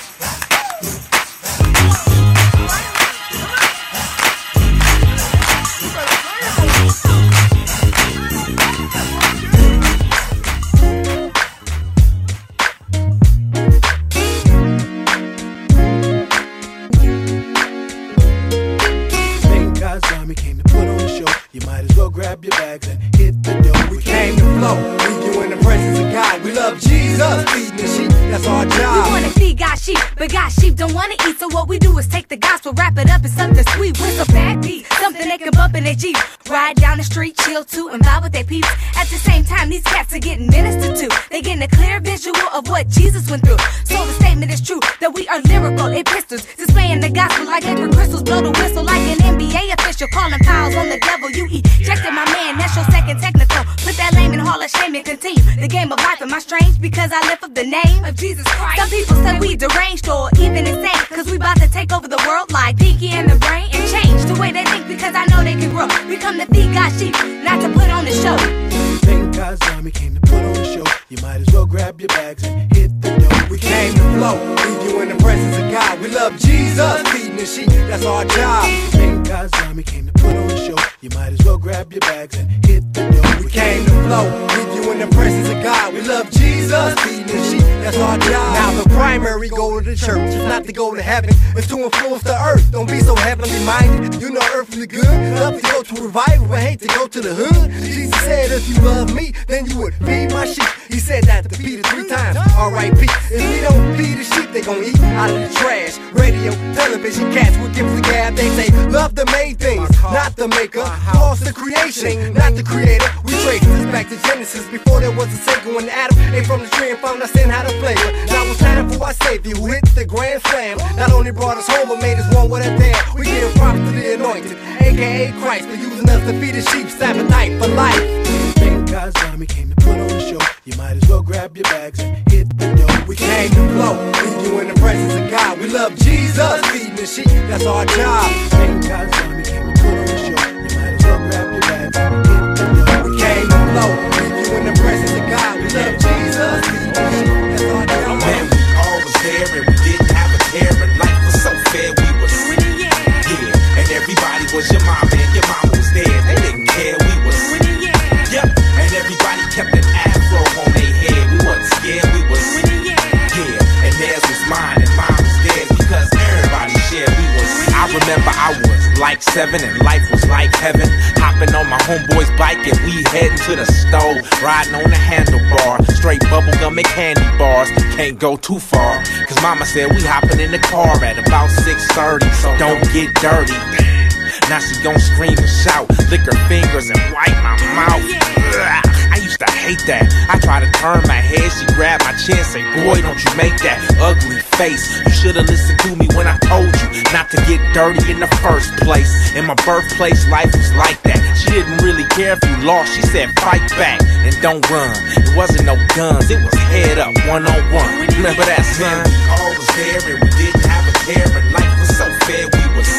Grab your bags and hit the door. We came to flow, leave you in the presence of God. We love Jesus, feeding the sheep, that's our job. We wanna feed God's sheep, but God's sheep don't wanna eat. So what we do is take the gospel, wrap it up in something sweet with a bad beat, something they can bump in their Jeep. Ride down the street, chill too, and vibe with their peeps. At the same time, these cats are getting ministered to. They getting a clear visual of what Jesus went through. So the statement is true, that we are lyrical epistles, displaying the gospel like liquid crystals. Blow the whistle like an N B A official, calling fouls on the devil. You ejected my man, that's your second technical. Put that lame in hall of shame and continue the game of life. Am I strange because I lift up the name of Jesus Christ? Some people say we deranged or even insane, cause we about to take over the world like Pinky and the Brain, and change the way they think because I know they can grow. We come to feed God's sheep, not to put on the show. Thank God's army came to put on the show. You might as well grab your bags and hit the door. We came to flow, leave you in the presence of God. We love Jesus, feeding the sheep, that's our job. Thank God's army came to put on the show. You might as well grab your bags and hit the door. We came to flow, leave you in the presence of God. We love Jesus, feeding the sheep, that's our job. Now the primary goal of the church is not to go to heaven, it's to influence the earth. Don't be so heavenly minded, you know earthly good. Love to go to revival, but hate to go to the hood. Jesus said if you love me, then you would feed my sheep. He said that to Peter three times, R I P If we don't feed the sheep, they gon' eat out of the trash. Radio, television, cats with gifts of gab. They say love the main things, not the maker. Lost the creation, not the creator. We trace this back to Genesis, before there was a Satan. When Adam ate from the tree and found us in how to play it. Now it's time for our Savior who hit the grand slam. Not only brought us home, but made us one with a dam. We give props to the anointed, aka Christ, for using us to feed the sheep, Sabbath night for life. Thank God's army came to put on the show. You might as well grab your bags and hit the door. We came to flow, leave you in the presence of God. We love Jesus, feeding the sheep, that's our job. Thank God's army came to put on the show. You might as well grab your bags and hit the door. We came to flow, leave you in the presence of God. We love Jesus, feeding the sheep, that's our job. Man, we all was there and we didn't have a care, and life was so fair. We was, yeah, and everybody was your mom and your mama was there. They didn't care, we was, yep, and everybody kept an afro on their head. We wasn't scared, we was, yeah, and theirs was mine and mine was theirs because everybody shared. We was, I remember I was like seven and life was like heaven. Hopping on my homeboy's bike and we heading to the stove, riding on the handlebar, straight bubblegum and candy bars. Can't go too far, cause mama said we hopping in the car at about six thirty, so don't get dirty. Now she gon' scream and shout, lick her fingers and wipe my mouth. Ugh, I used to hate that. I tried to turn my head, she grabbed my chin, say, boy, don't you make that ugly face. You should've listened to me when I told you not to get dirty in the first place. In my birthplace, life was like that. She didn't really care if you lost, she said fight back and don't run. It wasn't no guns, it was head up, one on one. Remember that, son? We all was there and we didn't have a care, and life was so fair, we was,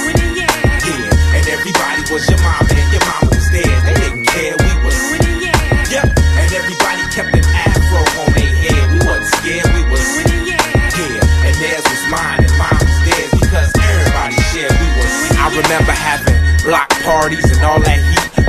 yeah, and everybody was your mama and your mama was there. They didn't care, we was, yep, and everybody kept an afro on their head. We wasn't scared, we was, yeah, and theirs was mine and mine was theirs because everybody shared. We was, I remember having block parties and all that heat.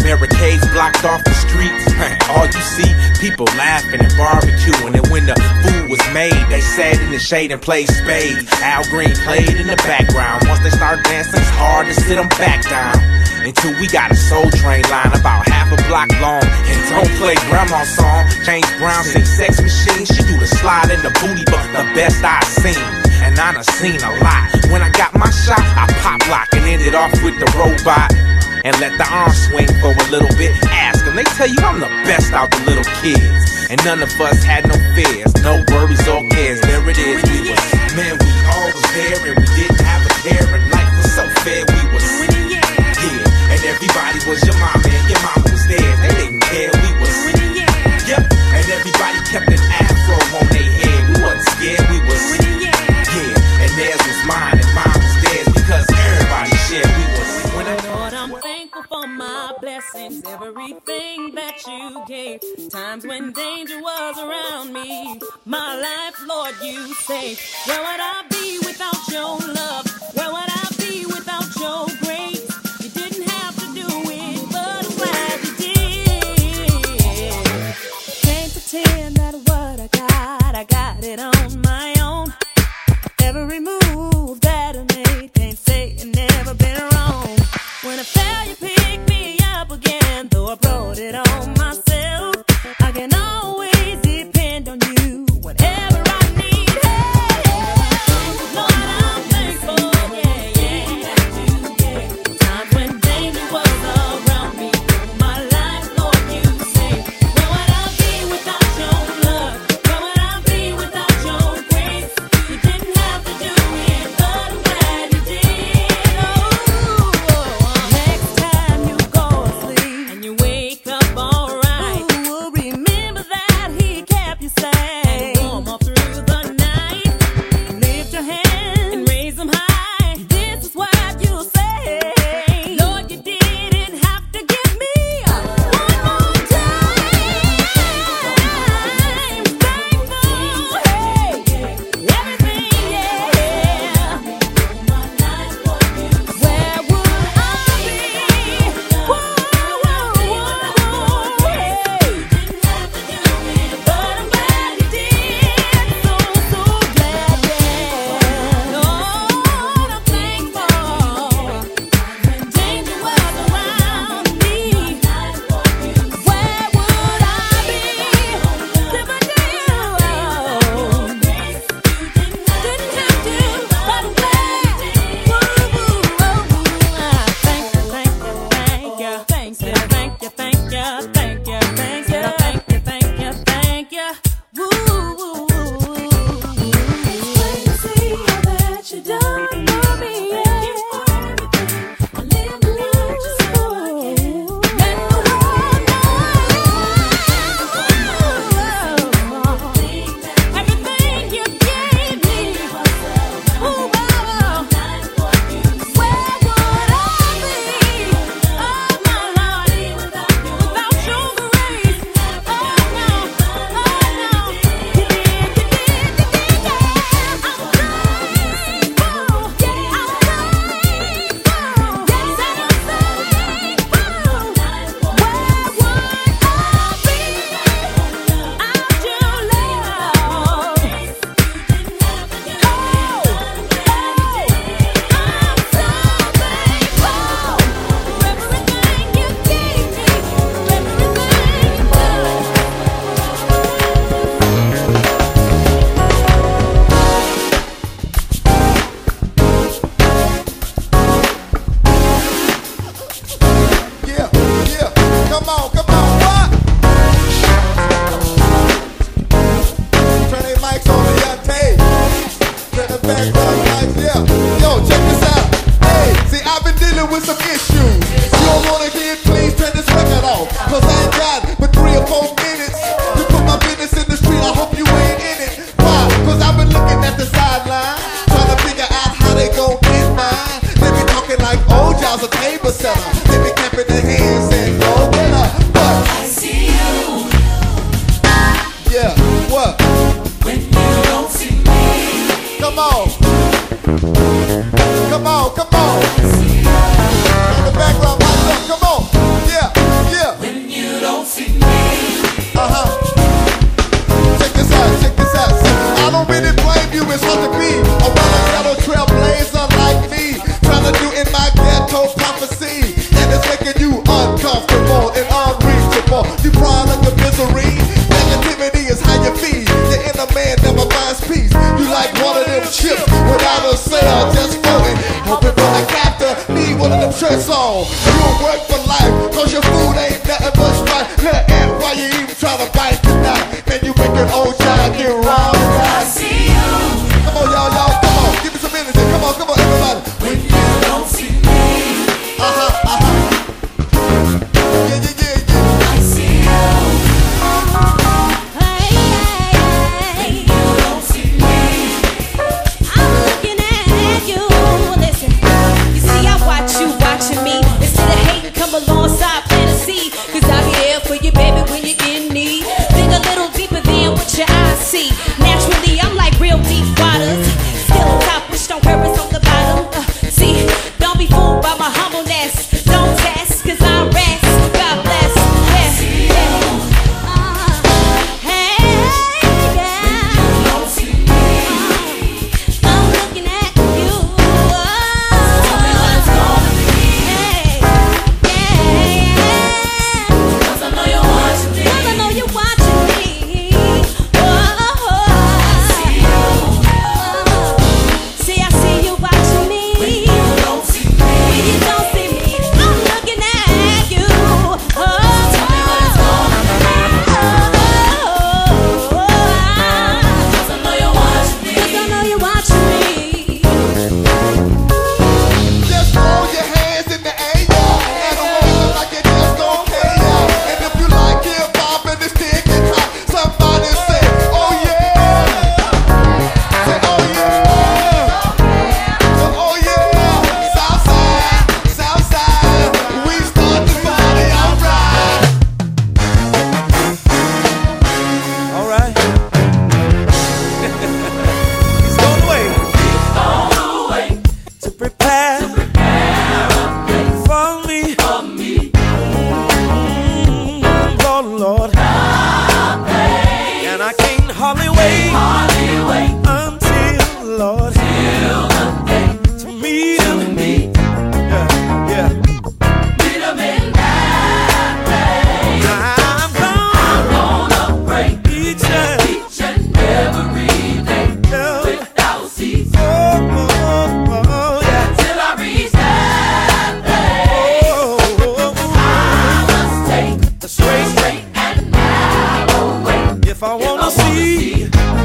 Barricades blocked off the streets. All you see, people laughing and barbecuing. And when the food was made, they sat in the shade and played spades. Al Green played in the background. Once they start dancing, it's hard to sit them back down. Until we got a Soul Train line about half a block long. And don't play grandma's song. James Brown sing Sex Machine. She do the slide in the booty, but the best I've seen. And I done seen a lot. When I got my shot, I pop lock and ended off with the robot. And let the arm swing for a little bit. Ask them, they tell you I'm the best out the little kids. And none of us had no fears, no worries or cares. There it is, we was, man, we all was there. And we didn't have a care, and life was so fair. We was, yeah, and everybody was your mama, and your mama was there. They didn't care, we was, yep. And everybody kept an afro on their head. We wasn't scared, we was, yeah. And theirs was mine, and mine was theirs. Because everybody shared, we was. When I Lord, I'm thankful for my blessings, everything that you gave. Times when danger was around me, my life, Lord, you saved. Where would I be without your love? Where would I be without your grace? You didn't have to do it, but I'm glad you did. Can't pretend that what I got, I got it on my own. Every move that I made, can't say it never been wrong. When I fell, you picked me up again. Though I brought it on myself, I can always depend on you. Whatever I need, hey, hey. Lord, I'm thankful, yeah, yeah. Times when danger was around me, my life, Lord, you saved. Where would I be without your love? Where would I be without your grace? You didn't have to do it, but I'm glad you did. Next time you go to sleep and you wake up alright, who will remember that he kept you safe and warm all through the night? Lift your hands and raise them high. This is what you'll say. Lord, you didn't have to give me one more time. Thankful, hey, everything, yeah. Where would I be? Whoa, whoa, whoa, hey. But I'm glad you did. So, so glad, yeah. Lord, I'm thankful. When danger was around me, where would I be if I knew? Didn't have to, but I'm glad. Woo, woo, woo, woo. Thank you, thank you, thank you, thank you, thank you, thank you, thank you, thank you, thank you, thank you, thank you. Woo, woo, woo, woo. It's plain to see all that you done for me, yeah. I live my life just so I can let the world know everything you gave me. Ooh, wow. Where would I be, oh my Lord, without your grace? Oh no, oh no, you did, you did, you did, yeah. I'm grateful, yeah, I'm grateful, yes, and I'm thankful. Where would I be? Out your love. Yeah, yeah. Come on, come on, what? Turn their mics on the young tape. Turn the background lights, yeah. Yo, check this out. Hey, see, I've been dealing with some issues. You don't wanna hear it, please turn this record off. Cause I ain't got but three or four minutes to put my business in the street. I hope you ain't in it. Why? Cause I've been looking at the sideline, trying to figure out how they gon' get mine. They be talking like old jobs, a table setter. They be clapping their hands and go get up. What? I see you Yeah, what? when you don't see me. Come on. Come on, come on. Turn the background lights up, come on. Yeah. foretold prophecy, and it's making you uncomfortable and unreachable. You product of misery. Negativity is how you feed. The inner man never finds peace. You like one of them ships without a sail, just floating. Hoping for the captain, need one of them shirts on. You'll work for life, cause your food ain't nothing but strife. Look at why you even try to bite tonight. Man, you make an old child get wrong. I see you. Come on, y'all, y'all, come on. Give me some energy. Come on, come on, everybody. When you don't see me. Uh-huh, uh-huh. Yeah, yeah, yeah, yeah. I see you. Alongside fantasy, cause I'll be there for you, baby, when you're in need. Think a little deeper than what your eyes see. Naturally, I'm like real deep waters. Still on top, which don't hurt us on the bottom. Uh, see, don't be fooled by my humbleness. Don't test, cause I rest. God bless. Yeah, yeah. Uh, hey, yeah. Don't see me. Uh, I'm looking at you. Uh, Tell me what it's gonna be. Hey. Cause I know you're watching me. Cause I know you're watching me. Oh, I see you. Oh. See, I see you watching me. When you don't see me. When you don't see me, I'm looking at you. Oh, tell me what it's gonna be. Oh, cause I know you're watching me. Cause I know you're watching me. Just throw your hands in the air, and the world like it just gon' pay ya. And if you like hip hop and it's sticking hot, somebody say, oh yeah. Say, oh yeah. Say, oh yeah. Southside, Southside, we start the party, alright. Alright. He's gone away. He's gone away. To prepare, to prepare a place for me. For me. Mm, Lord, Lord. And I can't hardly wait. Hardly wait. Until, Lord. Till the day. To meet him. Meet. Yeah, yeah. Meet him in that place. I'm gonna, I'm gonna pray each and, each and every day. Yeah. Without cease. Oh, oh, oh, oh, yeah. Till I reach that place. Oh, oh, oh, I must take the straight, straight and narrow way. If I wanna see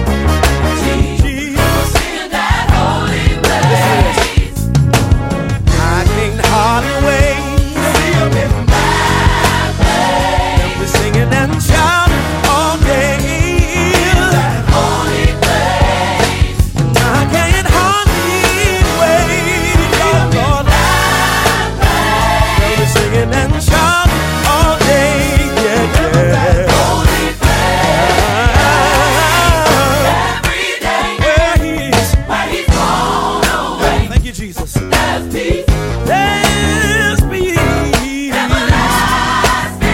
Jesus in that holy place, I can't hardly wait. See him in that place. He'll be singing and shouting all day. In that holy place, I can't hardly wait. Lord, Lord, that place. He'll be singing and shouting all day. Yeah, yeah. Holy place. Every day. Where he's, where he's gone away. Thank you, Jesus. There's peace. There's peace. Everlasting.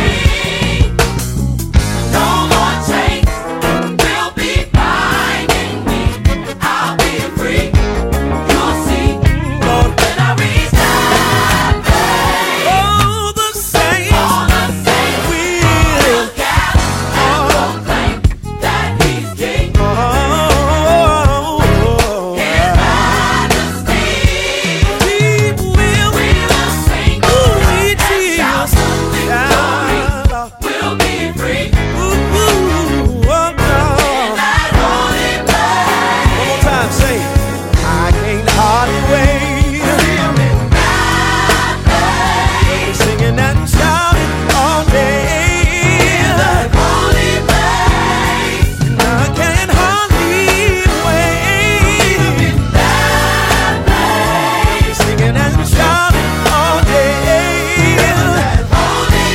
No more chains will be binding me. I'll be free. You'll see, Lord, when I reach that place. Oh, the saints, all the saints will gather and proclaim that He's King. Oh, His Majesty. We will, we will sing. Ooh, we Jesus. Yeah. We'll be free. Ooh, ooh, oh, no. In that holy place. One more time, say, I can't hardly wait. See him in that place. We'll be singing and shouting all day. In that holy place. And I can't hardly wait. See him in that place. We'll be singing and shouting all day. In that holy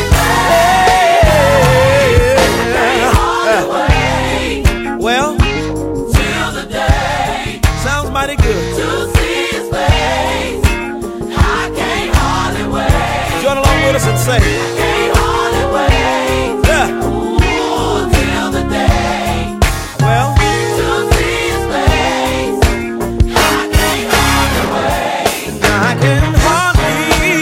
place. Well, till the day. Sounds mighty good. To see His face. I can't hardly wait. Join along with us and say, I can't hardly wait. Yeah. Ooh, till the day. Well, to see His face. I can't hardly wait. I can hardly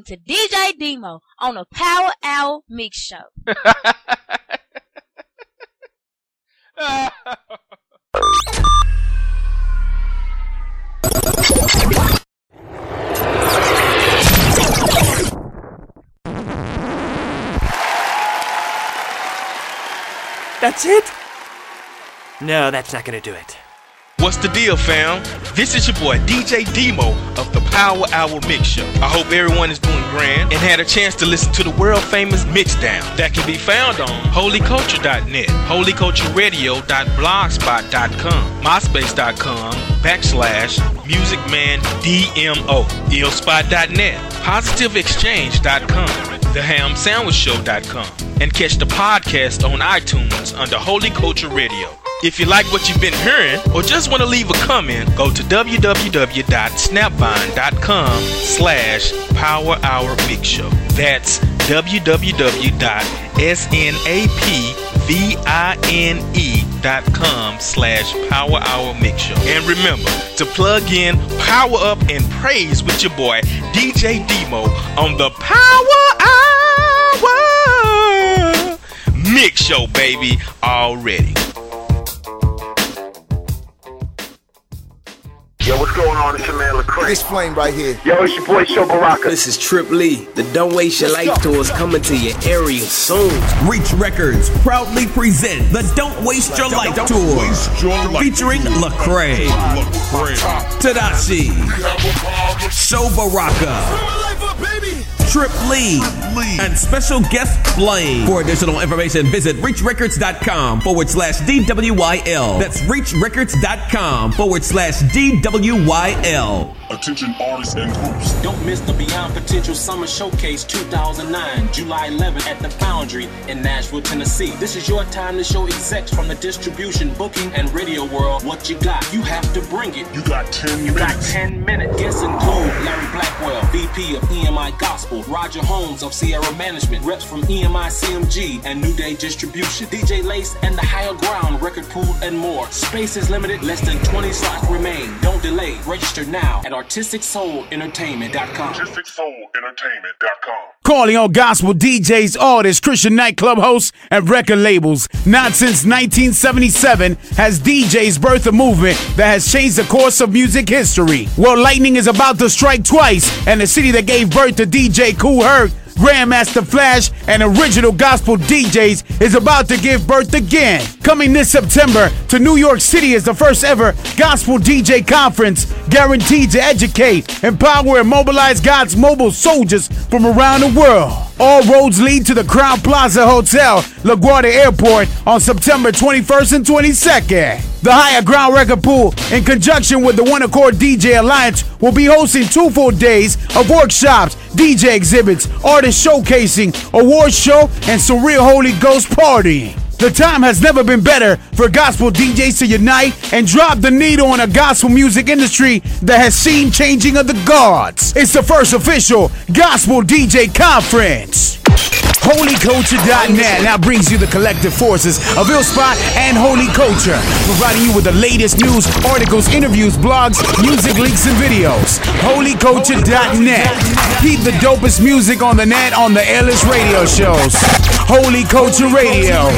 to D J Demo on the Power Hour Mix Show. That's it? No, that's not gonna do it. What's the deal, fam? This is your boy D J Demo of the Power Hour Mix Show. I hope everyone is doing grand and had a chance to listen to the world famous Mixdown that can be found on holy culture dot net, holy culture radio dot blogspot dot com, myspace dot com backslash musicmandDMO, illspot dot net, positive exchange dot com, the ham sandwich show dot com, and catch the podcast on iTunes under Holy Culture Radio. If you like what you've been hearing or just want to leave a comment, go to w w w dot snapvine dot com slash power hour mix show. That's w w w dot snapvine dot com slash power hour mix show. And remember to plug in, power up, and praise with your boy D J Demo on the Power Hour Mix Show, baby, already. Yo, what's going on? It's your man Lecrae. This flame right here. Yo, it's your boy Show Baraka. This is Trip Lee. The Don't Waste Your Life tour is coming to your area soon. Reach Records proudly present the Don't Waste Your Life tour, featuring Lecrae, Tadashi, Show Baraka, Trip Lee, and special guest Flame. For additional information, visit reachrecords.com forward slash DWYL. That's reachrecords.com forward slash DWYL. Attention artists and groups. Don't miss the Beyond Potential Summer Showcase two thousand nine, July eleventh at the Foundry in Nashville, Tennessee. This is your time to show execs from the distribution, booking, and radio world what you got. You have to bring it. You got ten You minutes. got ten minutes. Guests include Larry Blackwell, V P of E M I Gospel, Roger Holmes of Sierra Management, reps from E M I C M G and New Day Distribution, D J Lace and the Higher Ground Record Pool, and more. Space is limited. Less than twenty slots remain. Don't delay. Register now at artistic soul entertainment dot com. artistic soul entertainment dot com. Calling all gospel D Js, artists, Christian nightclub hosts, and record labels. Not since nineteen seventy-seven has D Js birthed a movement that has changed the course of music history. Well, lightning is about to strike twice, and the city that gave birth to D J Kool Herc, Grandmaster Flash, and original gospel D Js is about to give birth again. Coming this September to New York City is the first ever gospel D J conference, guaranteed to educate, empower, and mobilize God's mobile soldiers from around the world. All roads lead to the Crown Plaza Hotel, LaGuardia Airport, on September twenty-first and twenty-second. The Higher Ground Record Pool, in conjunction with the One Accord D J Alliance, will be hosting two full days of workshops, D J exhibits, artist showcasing, awards show, and surreal Holy Ghost partying. The time has never been better for gospel D Js to unite and drop the needle on a gospel music industry that has seen changing of the guards. It's the first official gospel D J conference. holy culture dot net now brings you the collective forces of illspot and Holy Culture, providing you with the latest news, articles, interviews, blogs, music leaks, and videos. holy culture dot net. Keep the dopest music on the net on the illest radio shows. Holy Culture Radio.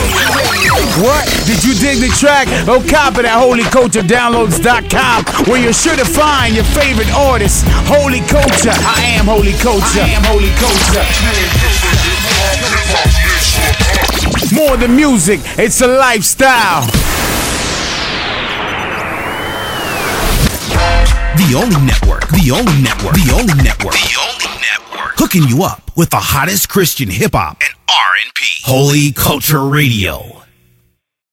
What? Did you dig the track? Oh, cop it at holy culture downloads dot com, where you're sure to find your favorite artists. Holy Culture. I am Holy Culture. I am Holy Culture. More than music, it's a lifestyle. The only network, the only network, the only network, the only network, hooking you up with the hottest Christian hip hop and R and B. Holy Culture Radio.